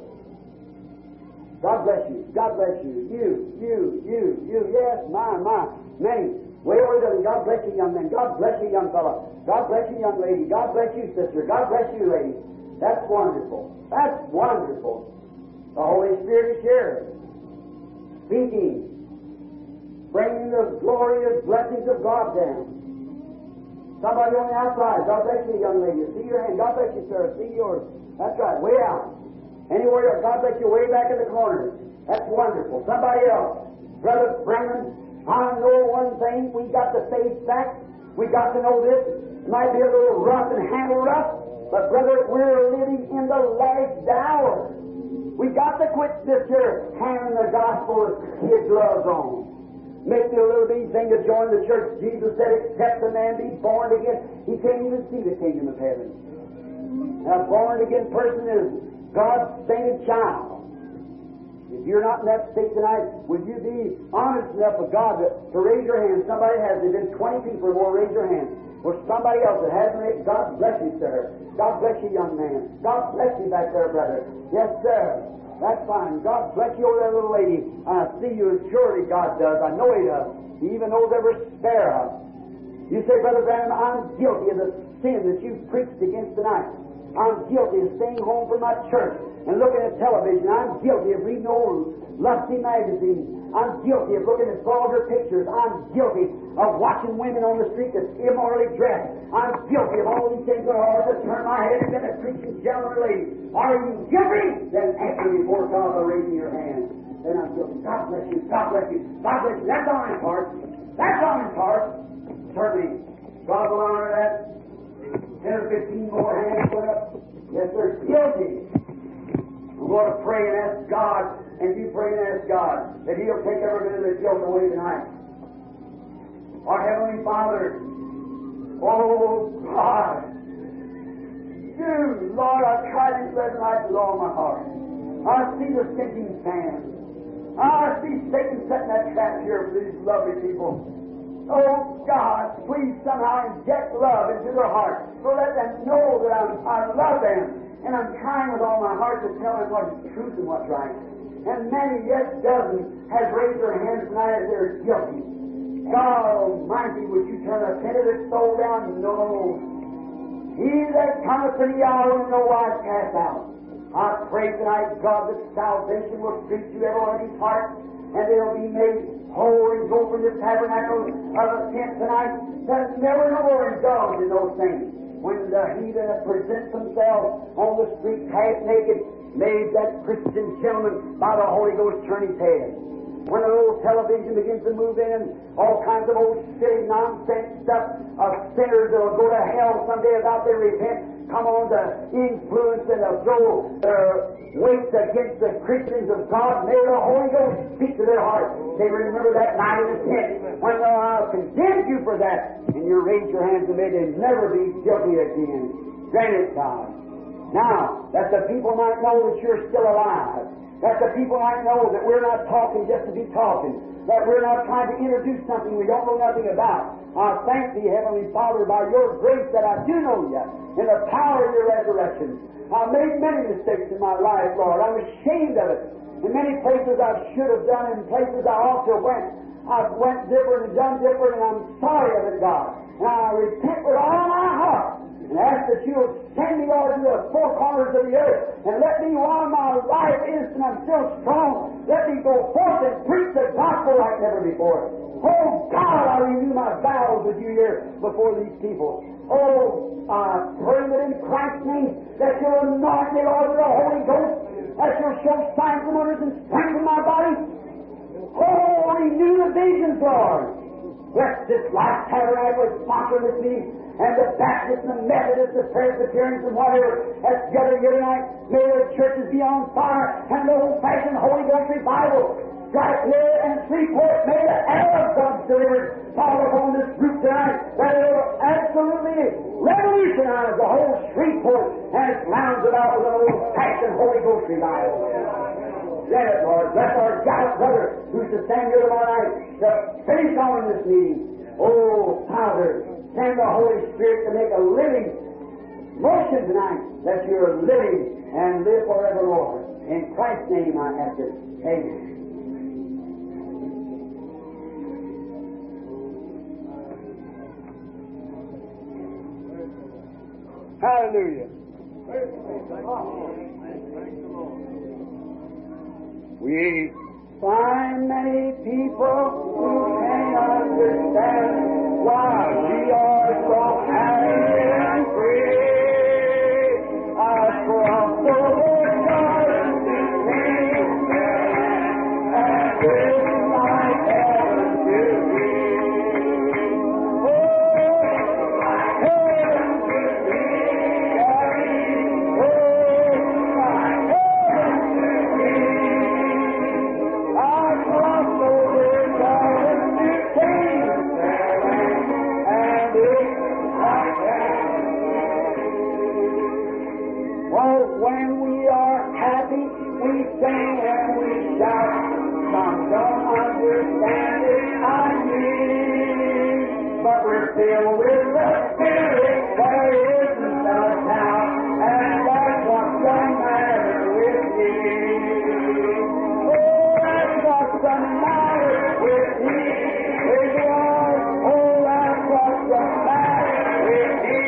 God bless you. God bless you. You, you, you, you. Yes, my, my. Many. Way over there. God bless you, young man. God bless you, young fellow. God bless you, young lady. God bless you, sister. God bless you, lady. That's wonderful. That's wonderful. The Holy Spirit is here, speaking, bringing the glorious blessings of God down. Somebody on the outside, God bless you, young lady. See your hand. God bless you, sir. See yours. That's right, way out. Anywhere else, God bless you, way back in the corner. That's wonderful. Somebody else. Brother Brandon, I know one thing. We got to face facts. We got to know this. It might be a little rough and handle rough, but brother, we're living in the last hour. We got to quit this here handing the gospel with kid gloves on. Make me a little bitty thing to join the church. Jesus said, except a man be born again, he can't even see the kingdom of heaven. Now, a born again person is God's sainted child. If you're not in that state tonight, would you be honest enough with God to, to raise your hand? Somebody has. There's been twenty people or more. Raise your hand. Or somebody else that hasn't raised. God bless you, sir. God bless you, young man. God bless you back there, brother. Yes, sir. That's fine. God bless you over there, little lady. I see you, and surely God does. I know He does. He even knows every sparrow. You say, Brother Branham, I'm guilty of the sin that you've preached against tonight. I'm guilty of staying home from my church and looking at television. I'm guilty of reading old lusty magazines. I'm guilty of looking at vulgar pictures. I'm guilty of watching women on the street that's immorally dressed. I'm guilty of all these things. Oh, I'll just turn my head and get a preaching gentleman or lady. Are you guilty? Then answer me before God by raising your hand. Then I'm guilty. God bless you. God bless you. God bless you. That's on His part. That's on His part. Certainly. God will honor that. Ten or fifteen more hands went up. Yes, sir. Guilty. go to pray and ask God, and you pray and ask God that He'll take every bit of the guilt away tonight. Our Heavenly Father, oh God, you, Lord, I try these last nights with all my heart. I see the sinking sand. I see Satan setting that trap here for these lovely people. Oh God, please somehow inject love into their hearts, so let them know that I'm, I love them, and I'm trying with all my heart to tell them what is truth and what's right. And many, yes, dozens, has raised their hands tonight as they're guilty. God Almighty, would you turn a penitent soul down? No. He that cometh to the hour in no wise cast out. I pray tonight, God, that salvation will speak to every one of these hearts, and they'll be made whole and go from the tabernacle of the tent tonight, that never no more indulge in those things. When the heathen that presents themselves on the street half naked, made that Christian gentleman by the Holy Ghost turn his head. When the old television begins to move in, all kinds of old silly nonsense stuff of sinners that will go to hell someday without their repent, come on to influence and to throw their weight against the Christians of God. May the Holy Ghost speak to their hearts. They remember that night in the tent when I condemned you for that, and you raise your hands and may they never be guilty again. Grant it, God. Now, that the people might know that you're still alive, that the people might know that we're not talking just to be talking, that we're not trying to introduce something we don't know nothing about. I thank Thee, Heavenly Father, by Your grace that I do know You, in the power of Your resurrection. I've made many mistakes in my life, Lord. I'm ashamed of it. In many places I should have done, in places I ought to have went. I've went different and done different, and I'm sorry of it, God. And I repent with all my heart, and ask that You'll send me, Lord, to the four corners of the earth, and let me, while my life is and I'm still strong, let me go forth and preach the gospel like never before. Oh, God, I renew my vows with You here before these people. Oh, I pray that in Christ's name that You'll anoint me, Lord, with the Holy Ghost, that You'll show signs and wonders and strengthen my body. Oh, renew the visions, Lord. Bless this life tabernacle is sponsoring this meeting, and the Baptists and the Methodists, the Presbyterians and whatever that's gathered here tonight. May the churches be on fire, and the old-fashioned Holy Ghost revival right here in Shreveport. May the Arab God's delivered fall upon this group tonight, that it will absolutely revolutionize the whole Shreveport and its rounds about with an old-fashioned Holy Ghost revival. Let it, Lord. Bless our gallant brother who's to stand here tomorrow night to finish on in this meeting. Oh, Father, send the Holy Spirit to make a living motion tonight that You're living and live forever, Lord. In Christ's name I ask it. Amen. Hallelujah. We find many people who can't understand why we are so happy and free. Across the whole garden we came and it's like heaven to be. Oh, like heaven to be. Oh, like heaven to be. When we are happy, we sing and we shout. Some don't understand it, I mean. But we're filled with the Spirit, there isn't a doubt. And that's what's the matter with me. Oh, that's what's the matter with me. Praise the Lord. Oh, that's what's the matter with me.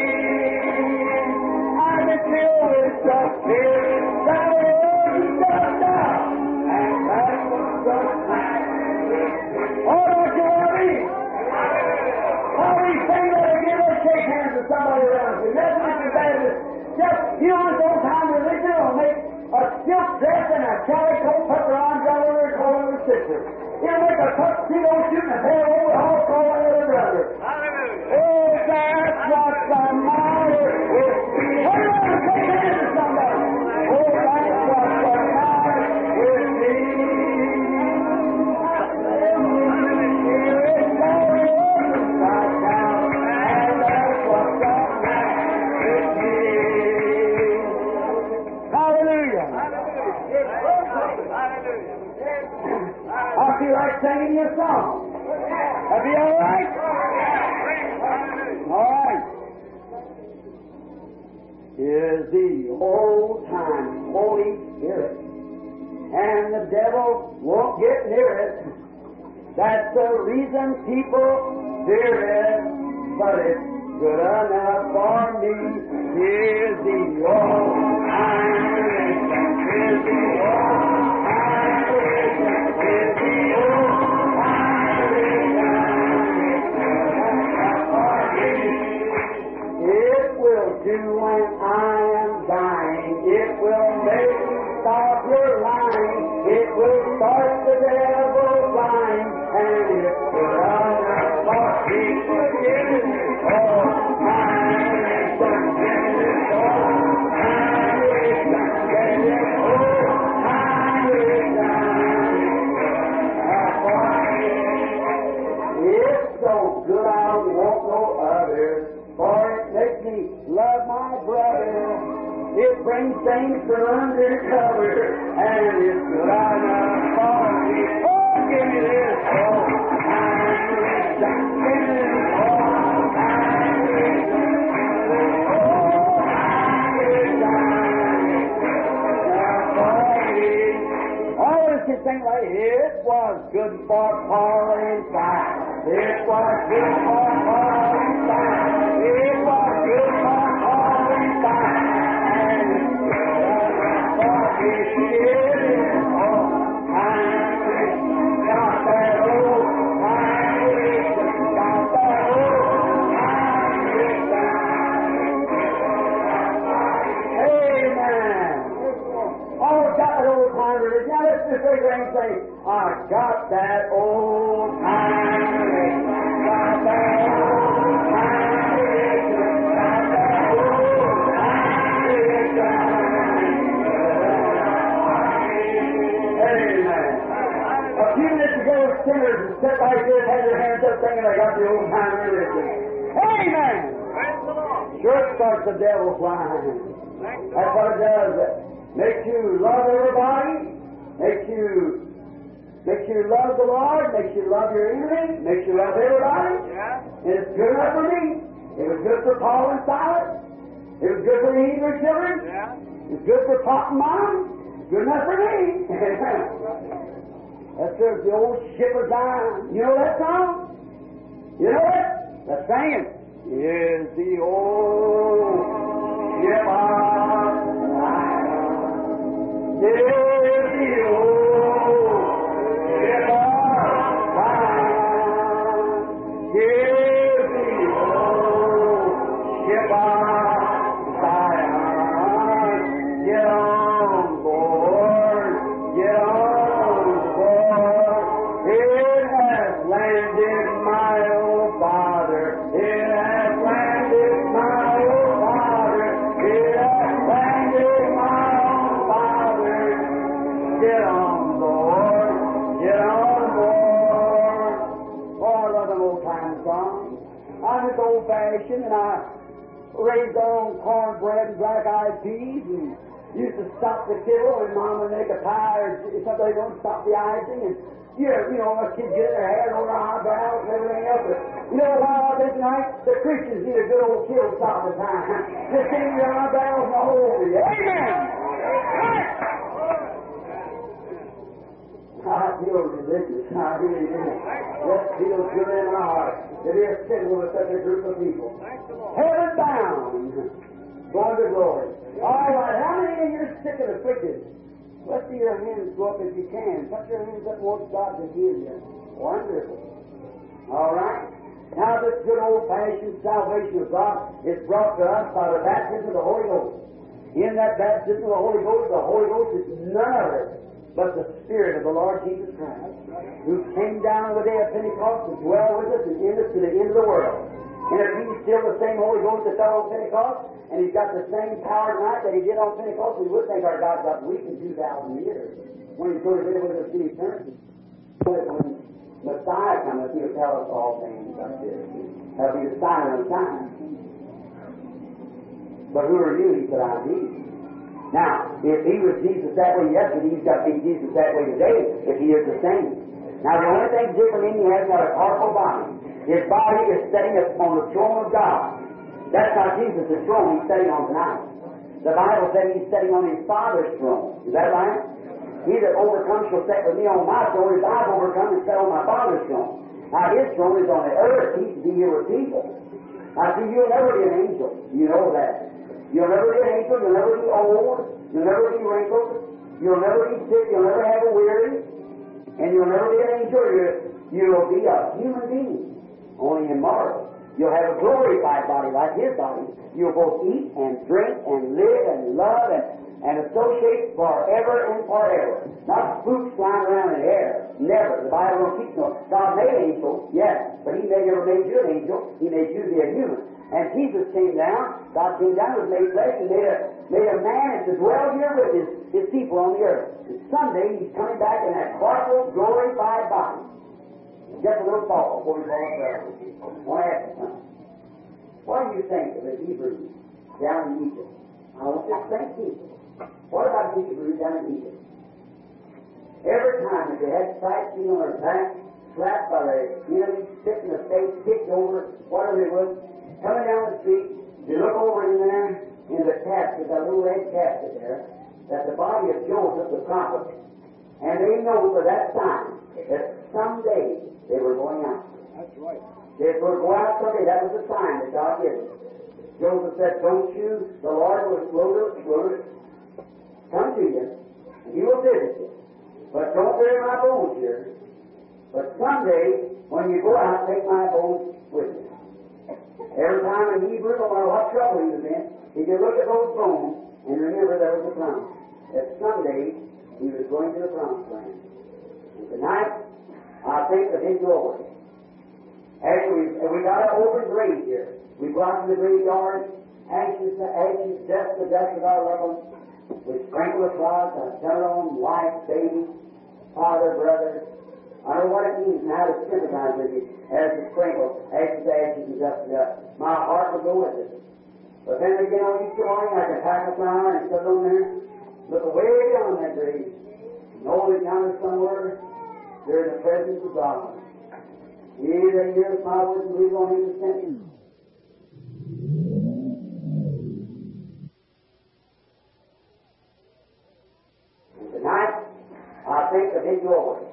I'm filled with the Spirit, there isn't a doubt. And that's what's the matter with me. Oh, don't you worry. While we sing that again, let's shake hands with somebody around you. Methodist and Baptist. Just, you know, this old time religion will make a silk dress and a calico, put their arms out over her, call her sister. He'll make a tuxedo suit and a pair of overalls, call her other brother. Oh, that's what's the matter with me. Hold on, shake hands with somebody. Oh, that's what's the matter. I feel like singing you a song. That'd be all right? All right. Is the old time Holy Spirit, and the devil won't get near it. That's the reason people fear it, but it's good enough for me. Is the old time religion, is the old time religion, is the old time religion, it's good enough for me. It will do when I am dying. It will make you stop your lying. It will start the devil lying. And it's good enough for people. It is all time religion. It is all time religion. It is all time religion. It's so good I won't know others. For it makes me love my brother. It brings things from under cover, and it's good enough for me. Oh, give me this. Oh, time religion. Give me this. Oh, time religion. Oh, time religion. For me. All this can sing like, it was good for Paul and Silas. It was good for Paul and Silas. It was good for Paul and Silas. And it's good enough for me. It is all time religion. Got that old time religion. Got that old time religion. Amen. Oh, got that old time religion. Now let's just figure and say, I got that old time religion. Got that old time religion. Got that old time religion. Amen. A few minutes ago, sinners and sit like this, had their hands up thinking they got the old time religion. Amen. Sure starts the devil flying. That's what it does. Makes you love everybody. Makes you makes you love the Lord. Makes you love your enemy. Makes you love everybody. And it's good enough for me. It was good for Paul and Silas. It was good for the Hebrew children. It was good for Pop and Mom. Good enough for me. That's the old ship of Zion. You know that song? You know it? Let's sing it. Is the old ship of Zion. Is the old ship of Zion. Is the old ship of Zion. Get on board. Get on board. It has landed my old father. It has landed my old father. It has landed my old father. Get on board. Get on board. Oh, I love them old time songs. I'm just old fashioned and I raised on cornbread and black eyed peas and used to stop the kibble and Mom would make a pie or something, they don't stop the icing and yeah, you know, us kids get their hair over our eyebrows and everything else. But you know what I think tonight? The Christians need a good old kill stop the time. Just getting your eyebrows all over you. Amen! I feel religious. I really do. That feels good in my heart to be assembled with such a group of people. Heaven bound, going to glory. All right, how many of you are sick and afflicted? Let's see your hands go up if you can. Put your hands up and want God to heal you. Wonderful. All right. Now this good old-fashioned salvation of God is brought to us by the baptism of the Holy Ghost. In that baptism of the Holy Ghost, the Holy Ghost is none other but the Spirit of the Lord Jesus Christ, who came down on the day of Pentecost to dwell with us and in us to the end of the world. And if He's still the same Holy Ghost that fell on Pentecost, and He's got the same power tonight that He did on Pentecost, we would think our God got weak in two thousand years when He's going to live with us in eternity. When Messiah comes, He'll tell us all things like this. That'll be the sign of the time. But who are you? He said, I'm Jesus. Now, if He was Jesus that way yesterday, He's got to be Jesus that way today, if He is the same. Now the only thing different in him, he has got a corporal body. His body is sitting upon the throne of God. That's not Jesus' throne he's sitting on tonight. The Bible said he's sitting on his Father's throne. Is that right? He that overcomes shall sit with me on my throne, as I've overcome and sit on my Father's throne. Now his throne is on the earth. He's to be here with people. Now see, you'll never be an angel. You know that. You'll never be an angel. You'll never be old. You'll never be wrinkled. You'll never be sick. You'll never have a weary. And you'll never be an angel. You're, you'll be a human being, only immortal. You'll have a glorified body like his body. You'll both eat and drink and live and love and, and associate forever and forever. Not spooks flying around in the air. Never. The Bible don't teach no. God made angels, yes, but He never made you an angel. He made you to be a human. And Jesus came down. God came down, was made flesh, and made a, made a man to dwell here with his, his people on the earth. And someday He's coming back in that corporal, glorified body. Just a little thought before we fall down. I want to ask you something. What do you think of the Hebrews down in Egypt? I want to think people. What about the Hebrews down in Egypt? Every time that they had sightseeing on their back, slapped by the enemy, sick in the face, kicked over, whatever it was, coming down the street, they look over in there, in the casket, that little red casket there, that's the body of Joseph the prophet. And they know for that time that someday they were going out. That's right. They were going out someday. That was the sign that God gave them. Joseph said, don't you, the Lord will, will, will come to you, and He will visit you. But don't bury my bones here. But someday, when you go out, take my bones with you. Every time a Hebrew, no matter what trouble he was in, he could look at those bones and remember there was a promise. That someday he was going to the promised land. And tonight, I think of His glory. After we, we got an open grave here. We go out to the graveyard, ashes to ashes, dust to dust of our loved ones. We sprinkle the clods, our son, wife, baby, father, brother. I don't know what it means now to sympathize with you as to sprinkle ashes to ashes and dust to dust. My heart will go with it. But then again, on Easter morning, I can pack a flower and sit on there, look away down that grave, know that yonder somewhere, they're in the presence of God. He that hears my words and believes on Him that sent Him. And tonight, I think of His glory.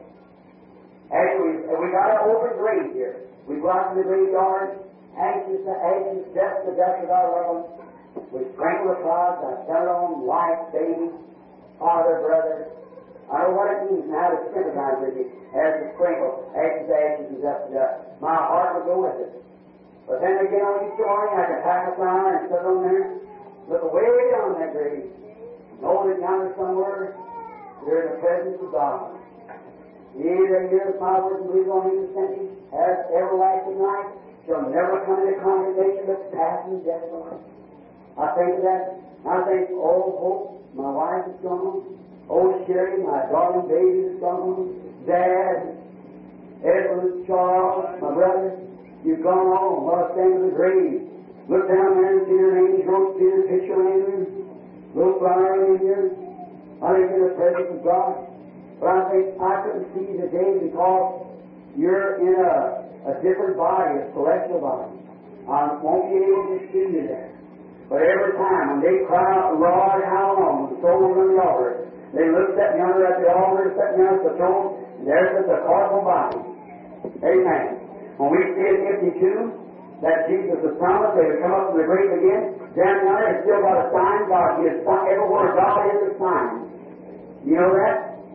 After we, we got an open grave here. We go out to the graveyard, ashes to ashes, dust to dust of our loved ones. We sprinkle the clods, our son, wife, baby, father, brother. I don't know what it means now to sympathize with you as to sprinkle ashes to ashes and dust to dust. My heart will go with it. But then again, on Easter morning, I can pack a flower and sit on there, look away down that grave, know that yonder somewhere, they're in the presence of God. He that hears my words and believes on Him that sent Him has everlasting life, shall never come into condemnation, but pass from death to life. I think of that. I think, oh, Hope, my wife is gone. Oh, Sherry, my darling baby is gone. Dad, Edward, Charles, my brother, you've gone on while I stand in the grave. Look down there and see your name. You don't see the picture in you. Little flower in here. I think in the presence of God. But I think I couldn't see you today because you're in a, a different body, a celestial body. I won't be able to see you there. But every time when they cry out, Lord, how long? The soul on the altar. They look at me under at the altar, set me under the throne, and there's just a corporal body. Amen. When we see in fifty-two that Jesus was promised they would come up from the grave again, down yonder it's still got a sign. God gives everywhere God is a sign. You know that?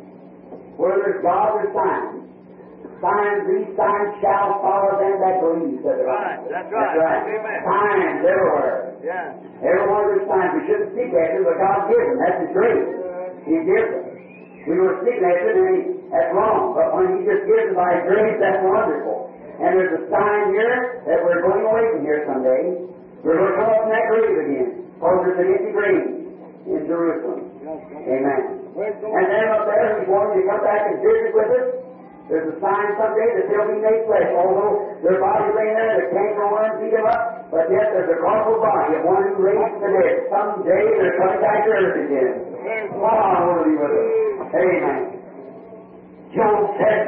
Where there's God, there's signs. Signs, these signs shall follow them that believe, said the Bible. Right, that's right. That's right. Amen. Signs everywhere. Yeah. Every one of their signs. We shouldn't seek after them, but God gives them. That's His grace. He gives them. We were seeking after them, and he, that's wrong. But when He just gives them by His grace, that's wonderful. And there's a sign here that we're going away from here someday. We're going to come up in that grave again. Because there's an empty grave in Jerusalem. Amen. And then up there, He's wanting to come back and visit with us. There's a sign someday that they'll be made flesh. Although their bodies laying there, the canker worms eat them up. But yet there's a corporal body of one who raised the dead. Someday they're coming back to earth again. Come on over with us. Amen. Job said,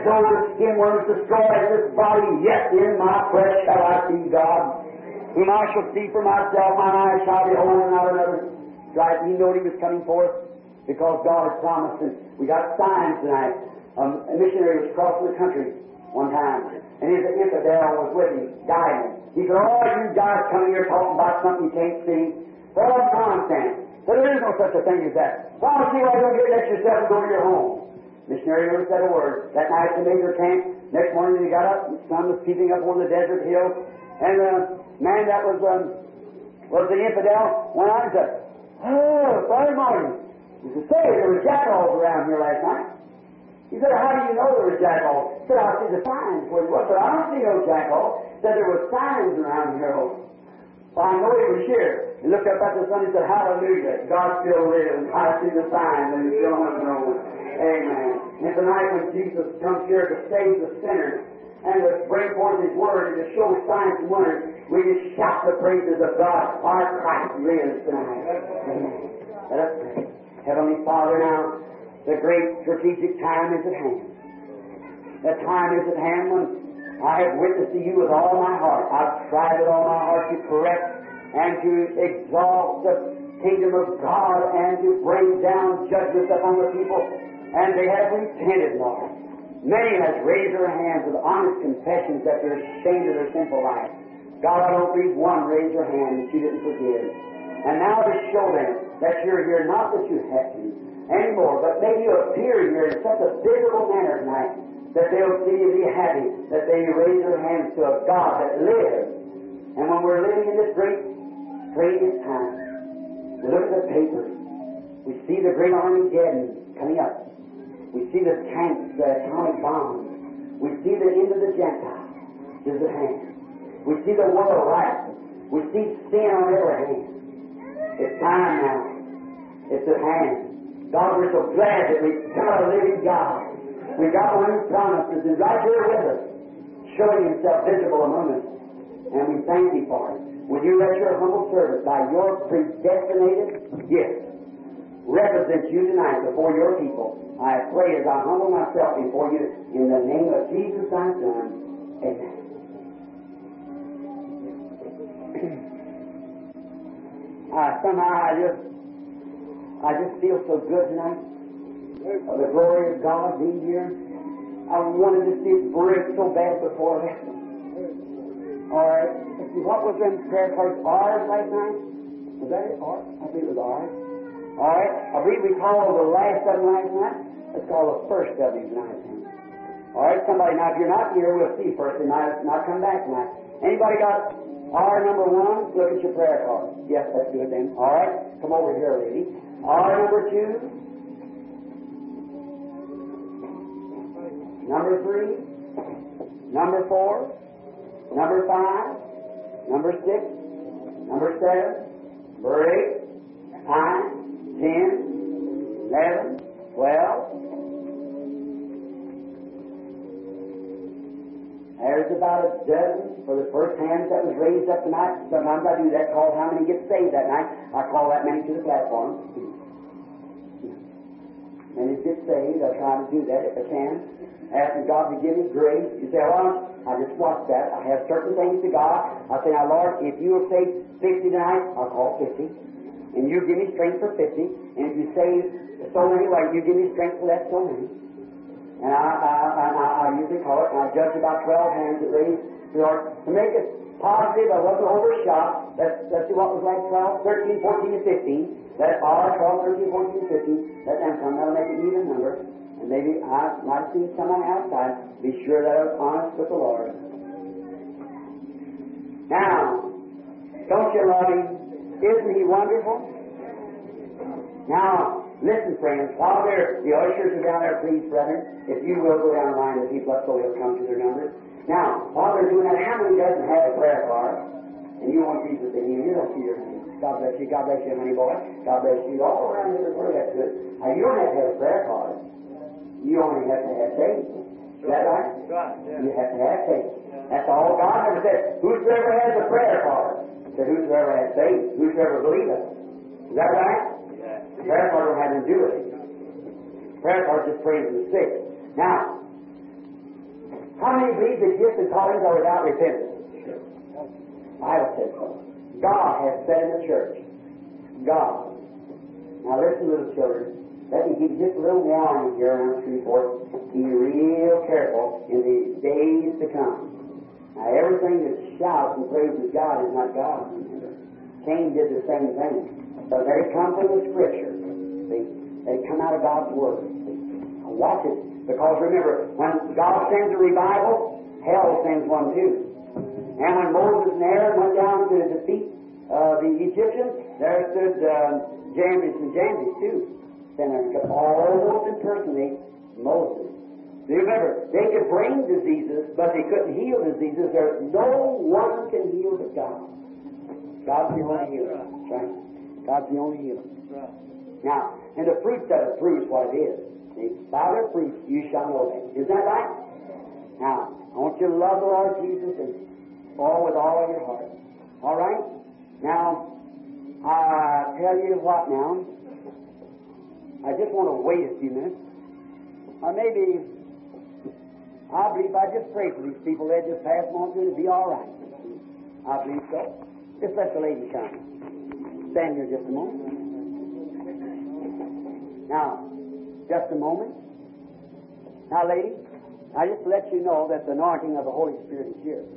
though the skin worms destroy this body, yet in my flesh shall I see God, whom I shall see for myself, mine eyes shall behold, and not another. Right? He knew He was coming forth because God had promised. And we got signs tonight. Um, a missionary was crossing the country one time, and his infidel was with him, guiding him. He said, "Oh, you guys coming here talking about something you can't see. Well, that's nonsense. But there is no such a thing as that. Why don't you all go get let yourself and go to your home?" Missionary never said a word. That night they made their camp. Next morning they got up, and the sun was peeping up on the desert hill, and the man that was um, was the infidel went out and said, "Oh, Friday morning." He said, "Say, there were jackals around here last night." He said, "How do you know there were jackals?" He said, "I see the signs where he was." But I don't see no jackals. He said, "There were signs around here." Well, I know he was here. He looked up at the sun and said, "Hallelujah, God still lives. I see the signs and He's still on the throne." Amen. And tonight when Jesus comes here to save the sinners and to bring forth His Word and to show signs and wonders, we just shout the praises of God. Our Christ lives tonight. Amen. Let us pray. Heavenly Father, now the great strategic time is at hand. The time is at hand when I have witnessed to you with all my heart. I've tried with all my heart to correct and to exalt the kingdom of God and to bring down judgments upon the people. And they have repented, Lord. Many have raised their hands with honest confessions that they're ashamed of their sinful life. God, I don't believe one raised their hand that you didn't forgive. And now to show them that you're here, not that you have to anymore, but may you appear here in such a visible manner tonight that they'll see you be happy, that they raise their hands to a God that lives. And when we're living in this great, greatest time, we look at the papers, we see the great Armageddon coming up. We see the tanks, the atomic bombs. We see the end of the Gentiles is at hand. We see the world right. We see sin on every hand. It's time now. It's at hand. God, we're so glad that we've got a living God. We've got one who promises and right here with us, showing Himself visible among us. And we thank Thee for it. Will you let your humble servant, by your predestinated gift, represent you tonight before your people? I pray as I humble myself before you in the name of Jesus thy Son. Amen. uh, somehow I just I just feel so good tonight of the glory of God being here. I wanted to see it break so bad before that. All right. Let's see, what was them prayer cards? Ours last night? Was that it? Ours? I think it was ours. All right. I believe we called the last of them last night. Let's call the first of them tonight. All right. Somebody, now if you're not here, we'll see first. They might not come back tonight. Anybody got R number one? Look at your prayer card. Yes, that's good then. All right. Come over here, lady. R number two. Number three. Number four. Number five. Number six. Number seven. Number eight. Nine. Ten, eleven, twelve. There's about a dozen for the first hands that was raised up tonight. Sometimes I do that, call how many get saved that night. I call that many to the platform. Many get saved. I try to do that if I can. Asking God to give me grace. You say, "Well, I just watch that. I have certain things to God." I say, "Now, Lord, if you will save fifty tonight, I'll call fifty. And you give me strength for fifty. And if you save so many, well, you give me strength for that so many." And I, I, I, I usually call it, and I judge about twelve hands that raised the Lord. To make it positive, I wasn't overshot. Let's, let's see what was like twelve, thirteen, fourteen, and fifteen. Let R, twelve, thirteen, fourteen, and fifteen. Let them come. That'll make an even number. And maybe I might see someone outside. Be sure that I was honest with the Lord. Now, don't you love Him? Isn't He wonderful? Now, listen, friends, while they're, the ushers are down there, please, brethren, if you will go down the line of the people up so they'll come to their numbers. Now, while they're doing that, how many doesn't have a prayer card? And you want Jesus in you, you don't see your name. God bless you, God bless you, honey boy. God bless you. All around everywhere, that's good. Now, you don't have to have a prayer card. You only have to have faith. Is that right? Right, yeah. You have to have faith. That's all. God never said, "Whosoever has a prayer card." He said, "Whosoever has faith, whosoever believeth." Is that right? Yeah. Prayer card don't have to do with it. Prayer card just prays for the sick. Now, believe the gifts and callings are without repentance? The Bible says so. God has said in the church. God. Now listen, little children. Let me give you just a little warning here around Shreveport. Be real careful in the days to come. Now everything that shouts and praises God is not God, remember. Cain did the same thing. But they come from the Scripture. They, they come out of God's Word. Now watch it. Because remember, when God sends a revival, hell sends one too. And when Moses and Aaron went down to defeat uh, the Egyptians, there stood um, Jambres and Jambres too. Then they could almost impersonate Moses. Do you remember? They could bring diseases, but they couldn't heal diseases. There, no one can heal but God. God's the only healer. That's right. God's the only healer. Now, and the fruit of it proves what it is. See? By their fruits you shall know them. Is that right? Now, I want you to love the Lord Jesus and all with all your heart. All right? Now, I tell you what now. I just want to wait a few minutes. Or maybe, I believe I just pray for these people. They just pass them on through and it'll be all right. I believe so. Just let the lady come. Stand here just a moment. Now, just a moment. Now, lady, I just let you know that the anointing of the Holy Spirit is here.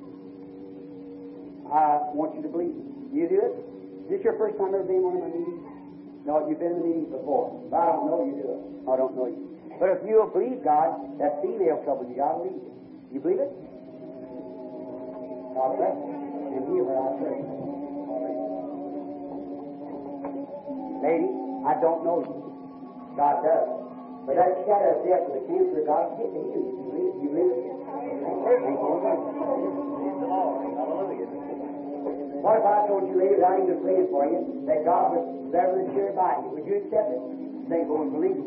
I want you to believe it. You do it? Is this your first time ever being in one of my meetings? No, you've been in the meetings before. But I don't know you do it. I don't know you. But if you'll believe God, that female trouble you got, believe it. You believe it? God bless you. And heal her, I pray. Lady, I don't know you. God does. But that shadow of death with the cancer, God can heal you. You believe it? You believe it? Thank you. Praise the Lord. Hallelujah. What if I told you, lady, that I even praying for you, that God was there with your body? Would you accept it? Say, go and believe it.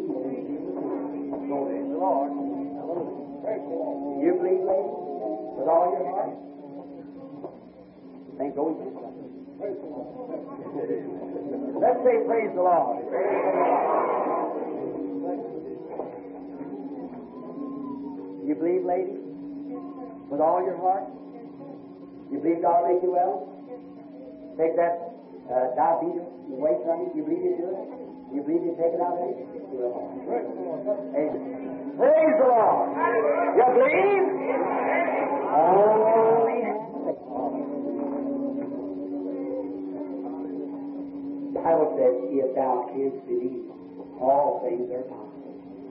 Praise the Lord. Hallelujah. You believe, lady, with all your heart? Thank God. Let's say, praise the Lord. You believe, lady, with all your heart? You believe God will make you well? Take that uh, diabetes away from you. You believe you do it? You believe you take it out of you? Amen. Praise the Lord. You believe? Only the Bible says, if thou canst believe, all things are possible.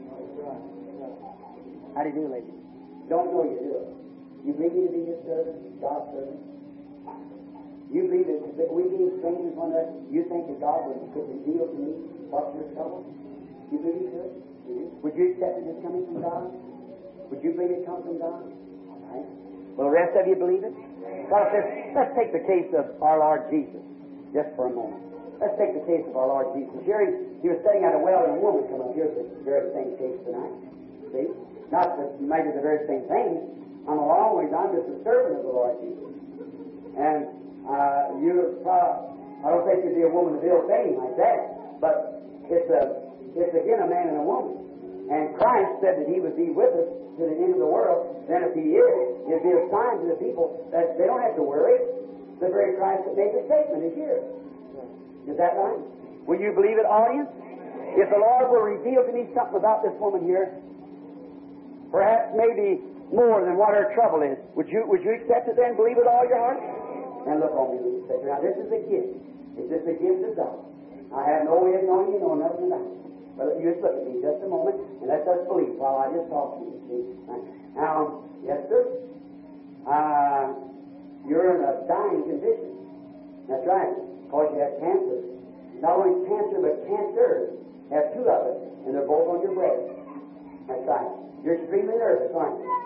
How do you do, ladies? Don't know you do it. You believe me to be His servant, God's servant? You believe that, that we being strangers one another, you think that God would could reveal to me what's your trouble? You believe it? Would you accept it as coming from God? Would you believe it comes from God? All right. Well, the rest of you believe it? God says, let's take the case of our Lord Jesus, just for a moment. Let's take the case of our Lord Jesus. Here he, he was sitting at a well, and a woman come up here for the very same case tonight. See? Not that maybe the very same thing. I'm a long ways. I'm just a servant of the Lord Jesus. And uh, you, uh, I don't think you'd be a woman to build fame like that. But it's a, it's again a man and a woman. And Christ said that He would be with us to the end of the world. Then if He is, it'd be a sign to the people that they don't have to worry. The very Christ that made the statement is here. Is that right? Will you believe it, audience? If the Lord will reveal to me something about this woman here, perhaps maybe more than what her trouble is, would you would you accept it then? Believe it all your heart? And look on me, little sister. Now this is a gift. It's just a gift of God. I have no way of knowing you, know nothing about it. But you just look at me just a moment and let us believe while I just talk to you. See? Now, yes, sir. Uh, you're in a dying condition. That's right. Because you have cancer. Not only cancer, but cancers. Have two of it, and they're both on your breast. That's right. You're extremely nervous, aren't you?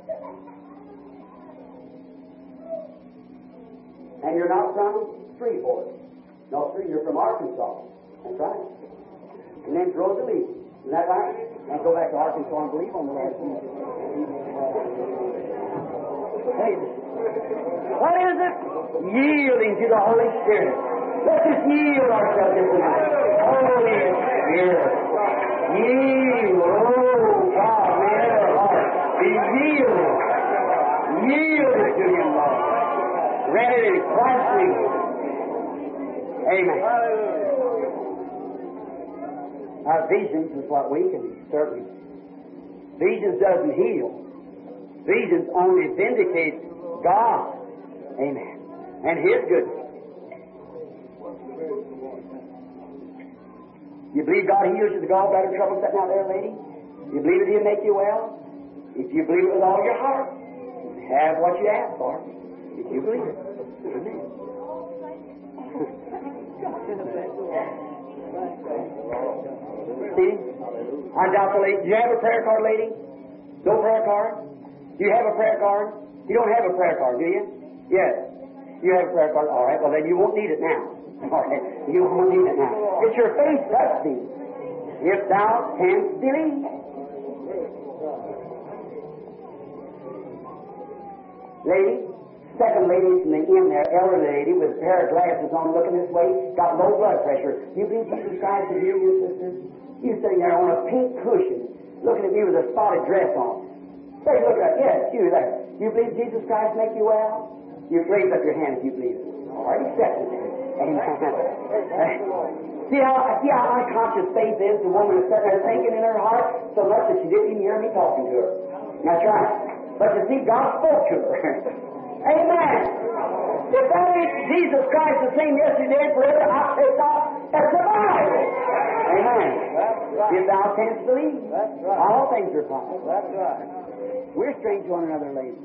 And you're not from Shreveport. No, sir, you're from Arkansas. That's right. Your name's Rosalie. Is that right? And go back to Arkansas and believe on the Lord. Hey, what is it? Yielding to the Holy Spirit. Let's just yield ourselves to the Holy Spirit. Yield. Oh, God, may our heart be yielded Read it in Christ's name. Amen. Our visions is what we can certainly. Visions doesn't heal. Visions only vindicate God. Amen. And His goodness. You believe God heals you the gallbladder trouble sitting out there, lady? You believe that He'll make you well? If you believe it with all your heart, have what you ask for. If you believe it. Amen. See? I doubt the lady. Do you have a prayer card, lady? No prayer card? Do you have a prayer card? You don't have a prayer card, do you? Yes. You have a prayer card. All right. Well, then you won't need it now. All right. You won't need it now. It's your faith touch thee. If thou canst believe. Lady, second lady from the end there, elderly lady with a pair of glasses on looking this way, got low blood pressure. You believe Jesus Christ to heal your sister? You sitting there on a pink cushion, looking at me with a spotted dress on. Say, look at yes, you there. You believe Jesus Christ make you well? You raise up your hand if you believe it. All right, accept it. Amen. see how see how unconscious faith is. The woman is sitting there thinking in her heart so much that she didn't even hear me talking to her. That's right. But you see, God spoke to her. Amen. If that ain't Jesus Christ the same yesterday and forever, I'll take off. That's the Bible. Amen. That's right. If thou canst believe, That's right. all things are possible. That's right. We're strange to one another, ladies.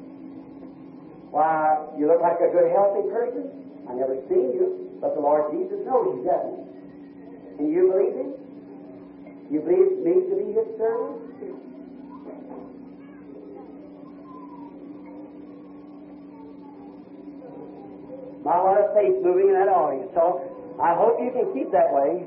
Why, you look like a good, healthy person. I never seen you, but the Lord Jesus knows you, doesn't He? And you believe Him? You believe me to be His servant? My lot of faith moving in that audience. So I hope you can keep that way.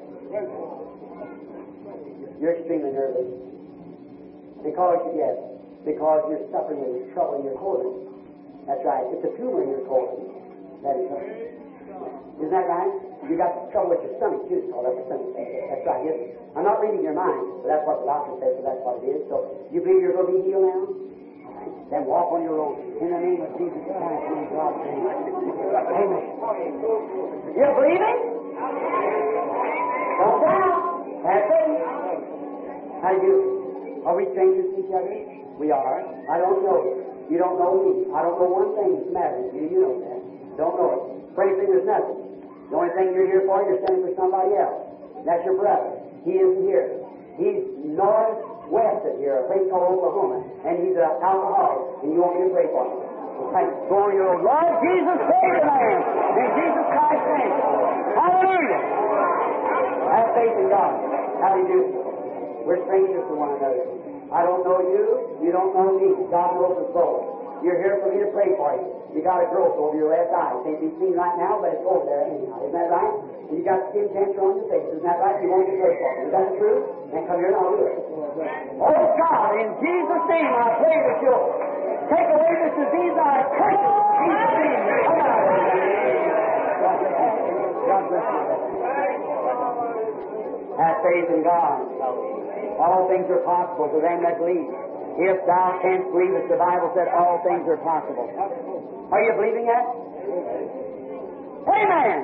You're extremely nervous. Because, yes, because you're suffering with trouble in your colon. That's right. It's a tumor in your colon. That is right. Isn't that right? You got trouble with your stomach, too. It's called upper stomach. That's right. Yes. I'm not reading your mind, but that's what the doctor says, so that's what it is. So you believe you're going to be healed now? Then walk on your own. In the name of Jesus Christ, in God's name. Amen. You believe it? Don't doubt. Have faith. How do you? Are we strangers to each other? We are. I don't know you. You don't know me. I don't know one thing that's the matter with you. You know that. Don't know it. Pray for there's nothing. The only thing you're here for, you're standing for somebody else. That's your brother. He isn't here. He's north. West of here, a place called Oklahoma, and he's an alcoholic, and you want me to pray for him. Thank you. For your Lord Jesus, save the man. In Jesus Christ's name. Hallelujah. Have faith in God. How do you do? We're strangers to one another. I don't know you. You don't know me. God knows us both. You're here for me to pray for you. You got a growth over your left eye. It can't be seen right now, but it's over there anyhow. Isn't that right? And you got skin cancer on your face. Isn't that right? You want me to pray for you. Is that the truth? Then come here and I'll do it. Oh God, in Jesus' name, I pray that you'll take away this disease. I curse it in Jesus' name. Come on. God bless you. Have faith in God. All things are possible to them that believe. If thou canst believe, as the Bible said, all things are possible. Are you believing that? Amen.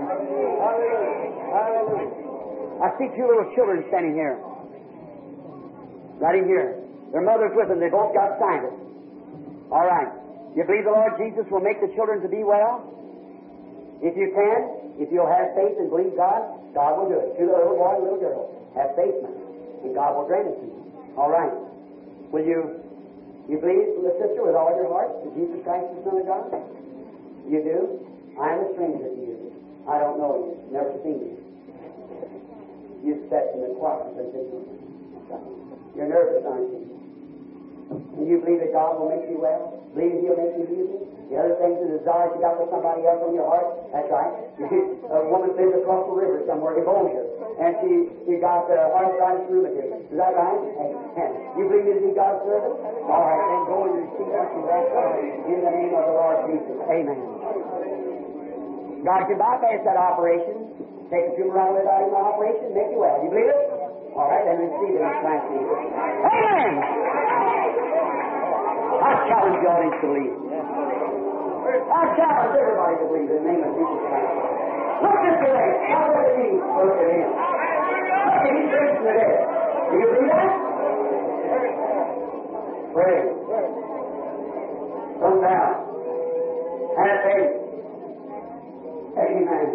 I see two little children standing here. Right in here. Their mother's with them. They both got sinus. All right. You believe the Lord Jesus will make the children to be well? If you can, if you'll have faith and believe God, God will do it. Two little boy and little girl. Have faith, man. And God will grant it to you. All right. Will you, you believe, sister, with all your heart that Jesus Christ is the Son of God? You do? I am a stranger to you. I don't know you. Never seen you. You sat in the closet and didn't. You're nervous, aren't you? And you believe that God will make you well? Believe He'll make you healed? The other things and desires you got for somebody else on your heart? That's right. A woman lives across the river somewhere, Evosia, and she, she got uh, arthritis rheumatism. Is that right? And you believe you'll be God's servant? All right, then go and receive what you ask for in the name of the Lord Jesus. Amen. God can bypass that operation. Take a tumor out of it out of the operation, make you well. You believe it? All right, then receive it in Christ's name. Amen! I challenge the audience to believe. I challenge everybody to believe in the name of Jesus Christ. Look this way. How would it be? Look at him. Look at he's raised from the dead. Do you believe that? Pray. Come down. Have faith. Amen.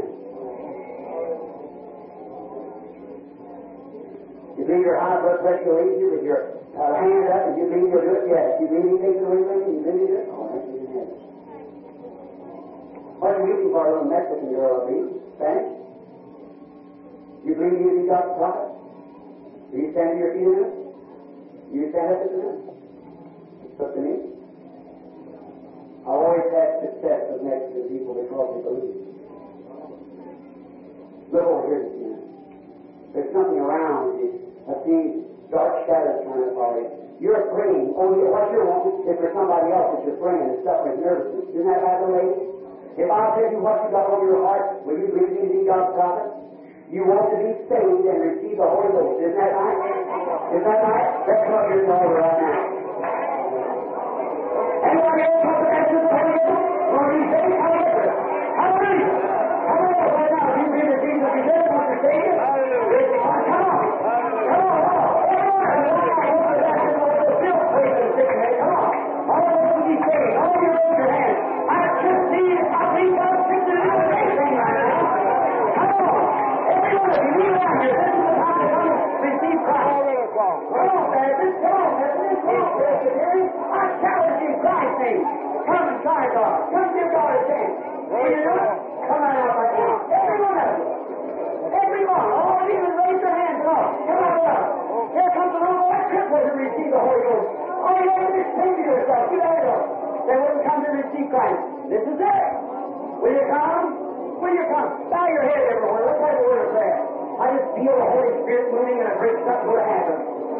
You believe your high blood pressure will ease you with your uh, hand up, and you believe you'll do it? Yes. You believe you take it away from you? You believe you do it? Oh, that's in heaven. What are you eating for a little Mexican girl to be? Spanish? You believe you be God's prophet? Do you stand to your feet in it? Do you stand up in it? Look to me. I've always had success with Mexican people because they believe. Look over here this minute. There's something around you. I see dark shadows kind of follow you. You're praying. Only what you're wanting is for somebody else that you're praying is suffering nervousness. Isn't that right, little lady? If I'll tell you what you got on your heart, will you believe me to be God's prophet? You want to be saved and receive the Holy Ghost. Isn't that right? Is that right? Let's come up here and over right now. Anybody else want to answer the Holy Ghost? Will you be saved? Hallelujah. Hallelujah. Hallelujah. Right now, if you believe that Jesus is dead, want to save you? Come on. Come on. Come on. Come on. All of us will be saved. All of you raise your hands. I just see it. I think God's fixing to do anything right now. Come on. Every one of you, kneel down here. This is the time to come and receive Christ. Come on, Baptist. Come on, Baptist. Come on, Presbyterian. I challenge you, Christ's name. Come and try God. Come give God a chance. Will you do it? Come on out right now. Every one of you. Every one. All of you that raise your hands up. Come on up. Here comes the little white cripple to receive the Holy Ghost. All you have to do is say to yourself, you let it go. They wouldn't come to receive Christ. This is it. Will you come? Will you come? Bow your head everywhere. Let's have a word of prayer. I just feel the Holy Spirit moving and a great something will happen.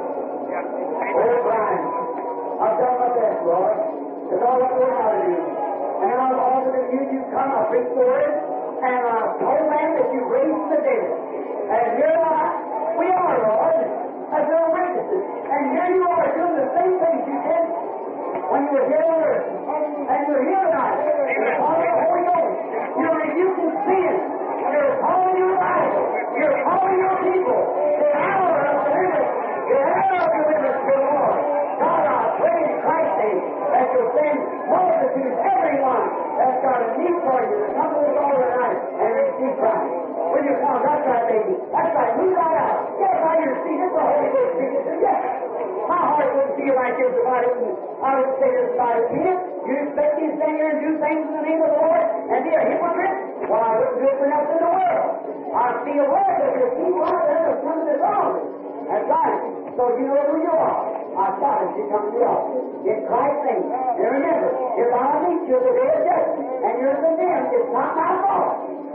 Oh, Brian, I've done my best, Lord. It's all I know how to do. And I've offered to you, you come, I preach the word, and I've told man that you raised the dead. And here I, we are, Lord, as your witnesses. And here you are doing the same things you did when you were here on earth. And you're here tonight. You're calling the Holy Ghost. You're rebuking sin. You're calling your Bible. You're calling your people. The hour of deliverance. The hour of deliverance for the Lord. God, I pray in Christ's name that you'll send multitudes, everyone that's got a need for you to come to this altar tonight and receive Christ. When you come, that's right, baby. That's right. Move right out. Get up out of your seat. It's the Holy Ghost speaking to you. Yes. My heart wouldn't feel like this if I didn't. I would say this if I didn't mean it. You expect me to stand here and do things in the name of the Lord and be a hypocrite? Well, I wouldn't do it for nothing in the world. I feel aware that there's people out there that come to wrong. That's right. So you know who you are. I thought as you come to the altar. In Christ's name. And remember, if I meet you the day of judgment and you're condemned, it's not my fault.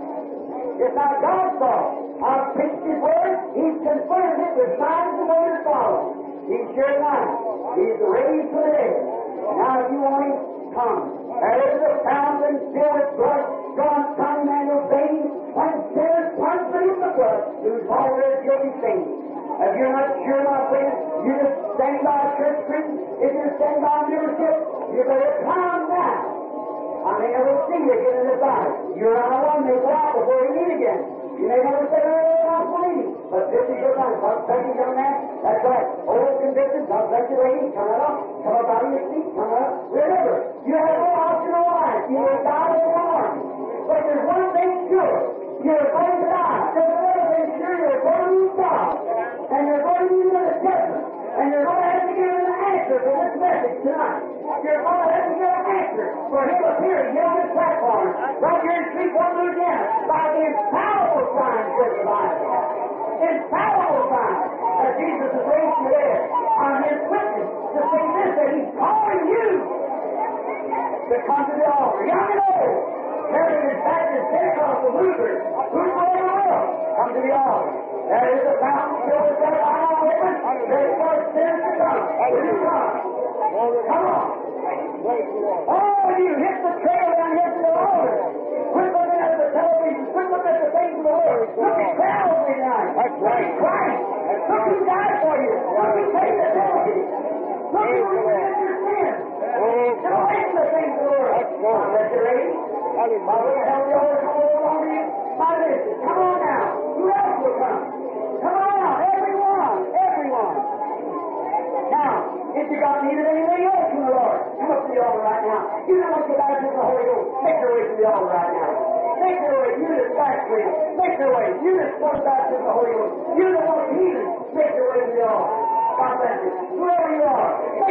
It's not God's fault. I've preached His word. He's confirmed it with signs and wonders following. He's sure alive. He's raised from the dead. Now if you want Him, come. There is a fountain filled with blood, drawn from Emmanuel's veins, when sinners plunge beneath the blood, whose all their guilty stains. If you're not sure, my friend, you just stand by a church prison. If you're standing by membership, you better calm down. I may never see you again in this life. You're on one, may go out before you meet again. You may never say, oh, I'm believing. But this is your time. God bless you, young man. That's right. Old convicted. God bless you, lady. Come on up. Come up out of your seat. Come on up. Remember, you have no option in life. You will die in one army. But there's one thing sure. You're going to die. There's another thing sure. You're going to lose God. And you're going to be in the judgment. And you're going to have to give him an answer for this message tonight. You're going to have to give an answer for him appearing here on this platform, right here in Shreveport, Louisiana, by the infallible signs, says the Bible. Infallible signs that Jesus is raised from the dead. I'm his witness to say this, that he's calling you to come to the altar, young and old, Heritage, Baptist, Pentecostal, Lutheran, whosoever will, come to the altar. There is a fountain filled with blood. I'm not open. There's more sinners to come. Will you come? Come on. Oh, you hit the trail and hit the altar. Quit looking at the television. Quit looking at the things of the world. Look at crowds tonight. That's right. Christ. Look who died for you. Look who paid the penalty. Look who repented your sins. Get away from the things of the world. I bet you, lady. Hallelujah. While we're held the altar, come over to you. My business. Come on now. Who else will come? Come on now. Everyone. Everyone. Now, if you got need of anything else from the Lord, come up to the altar right now. You don't want to get baptized in the Holy Ghost. Make your way to the altar right now. Make your way. You just backslid. Make your way. You just want baptized in the Holy Ghost. You don't want healing. Make your way to the altar. God bless you. Whoever you are.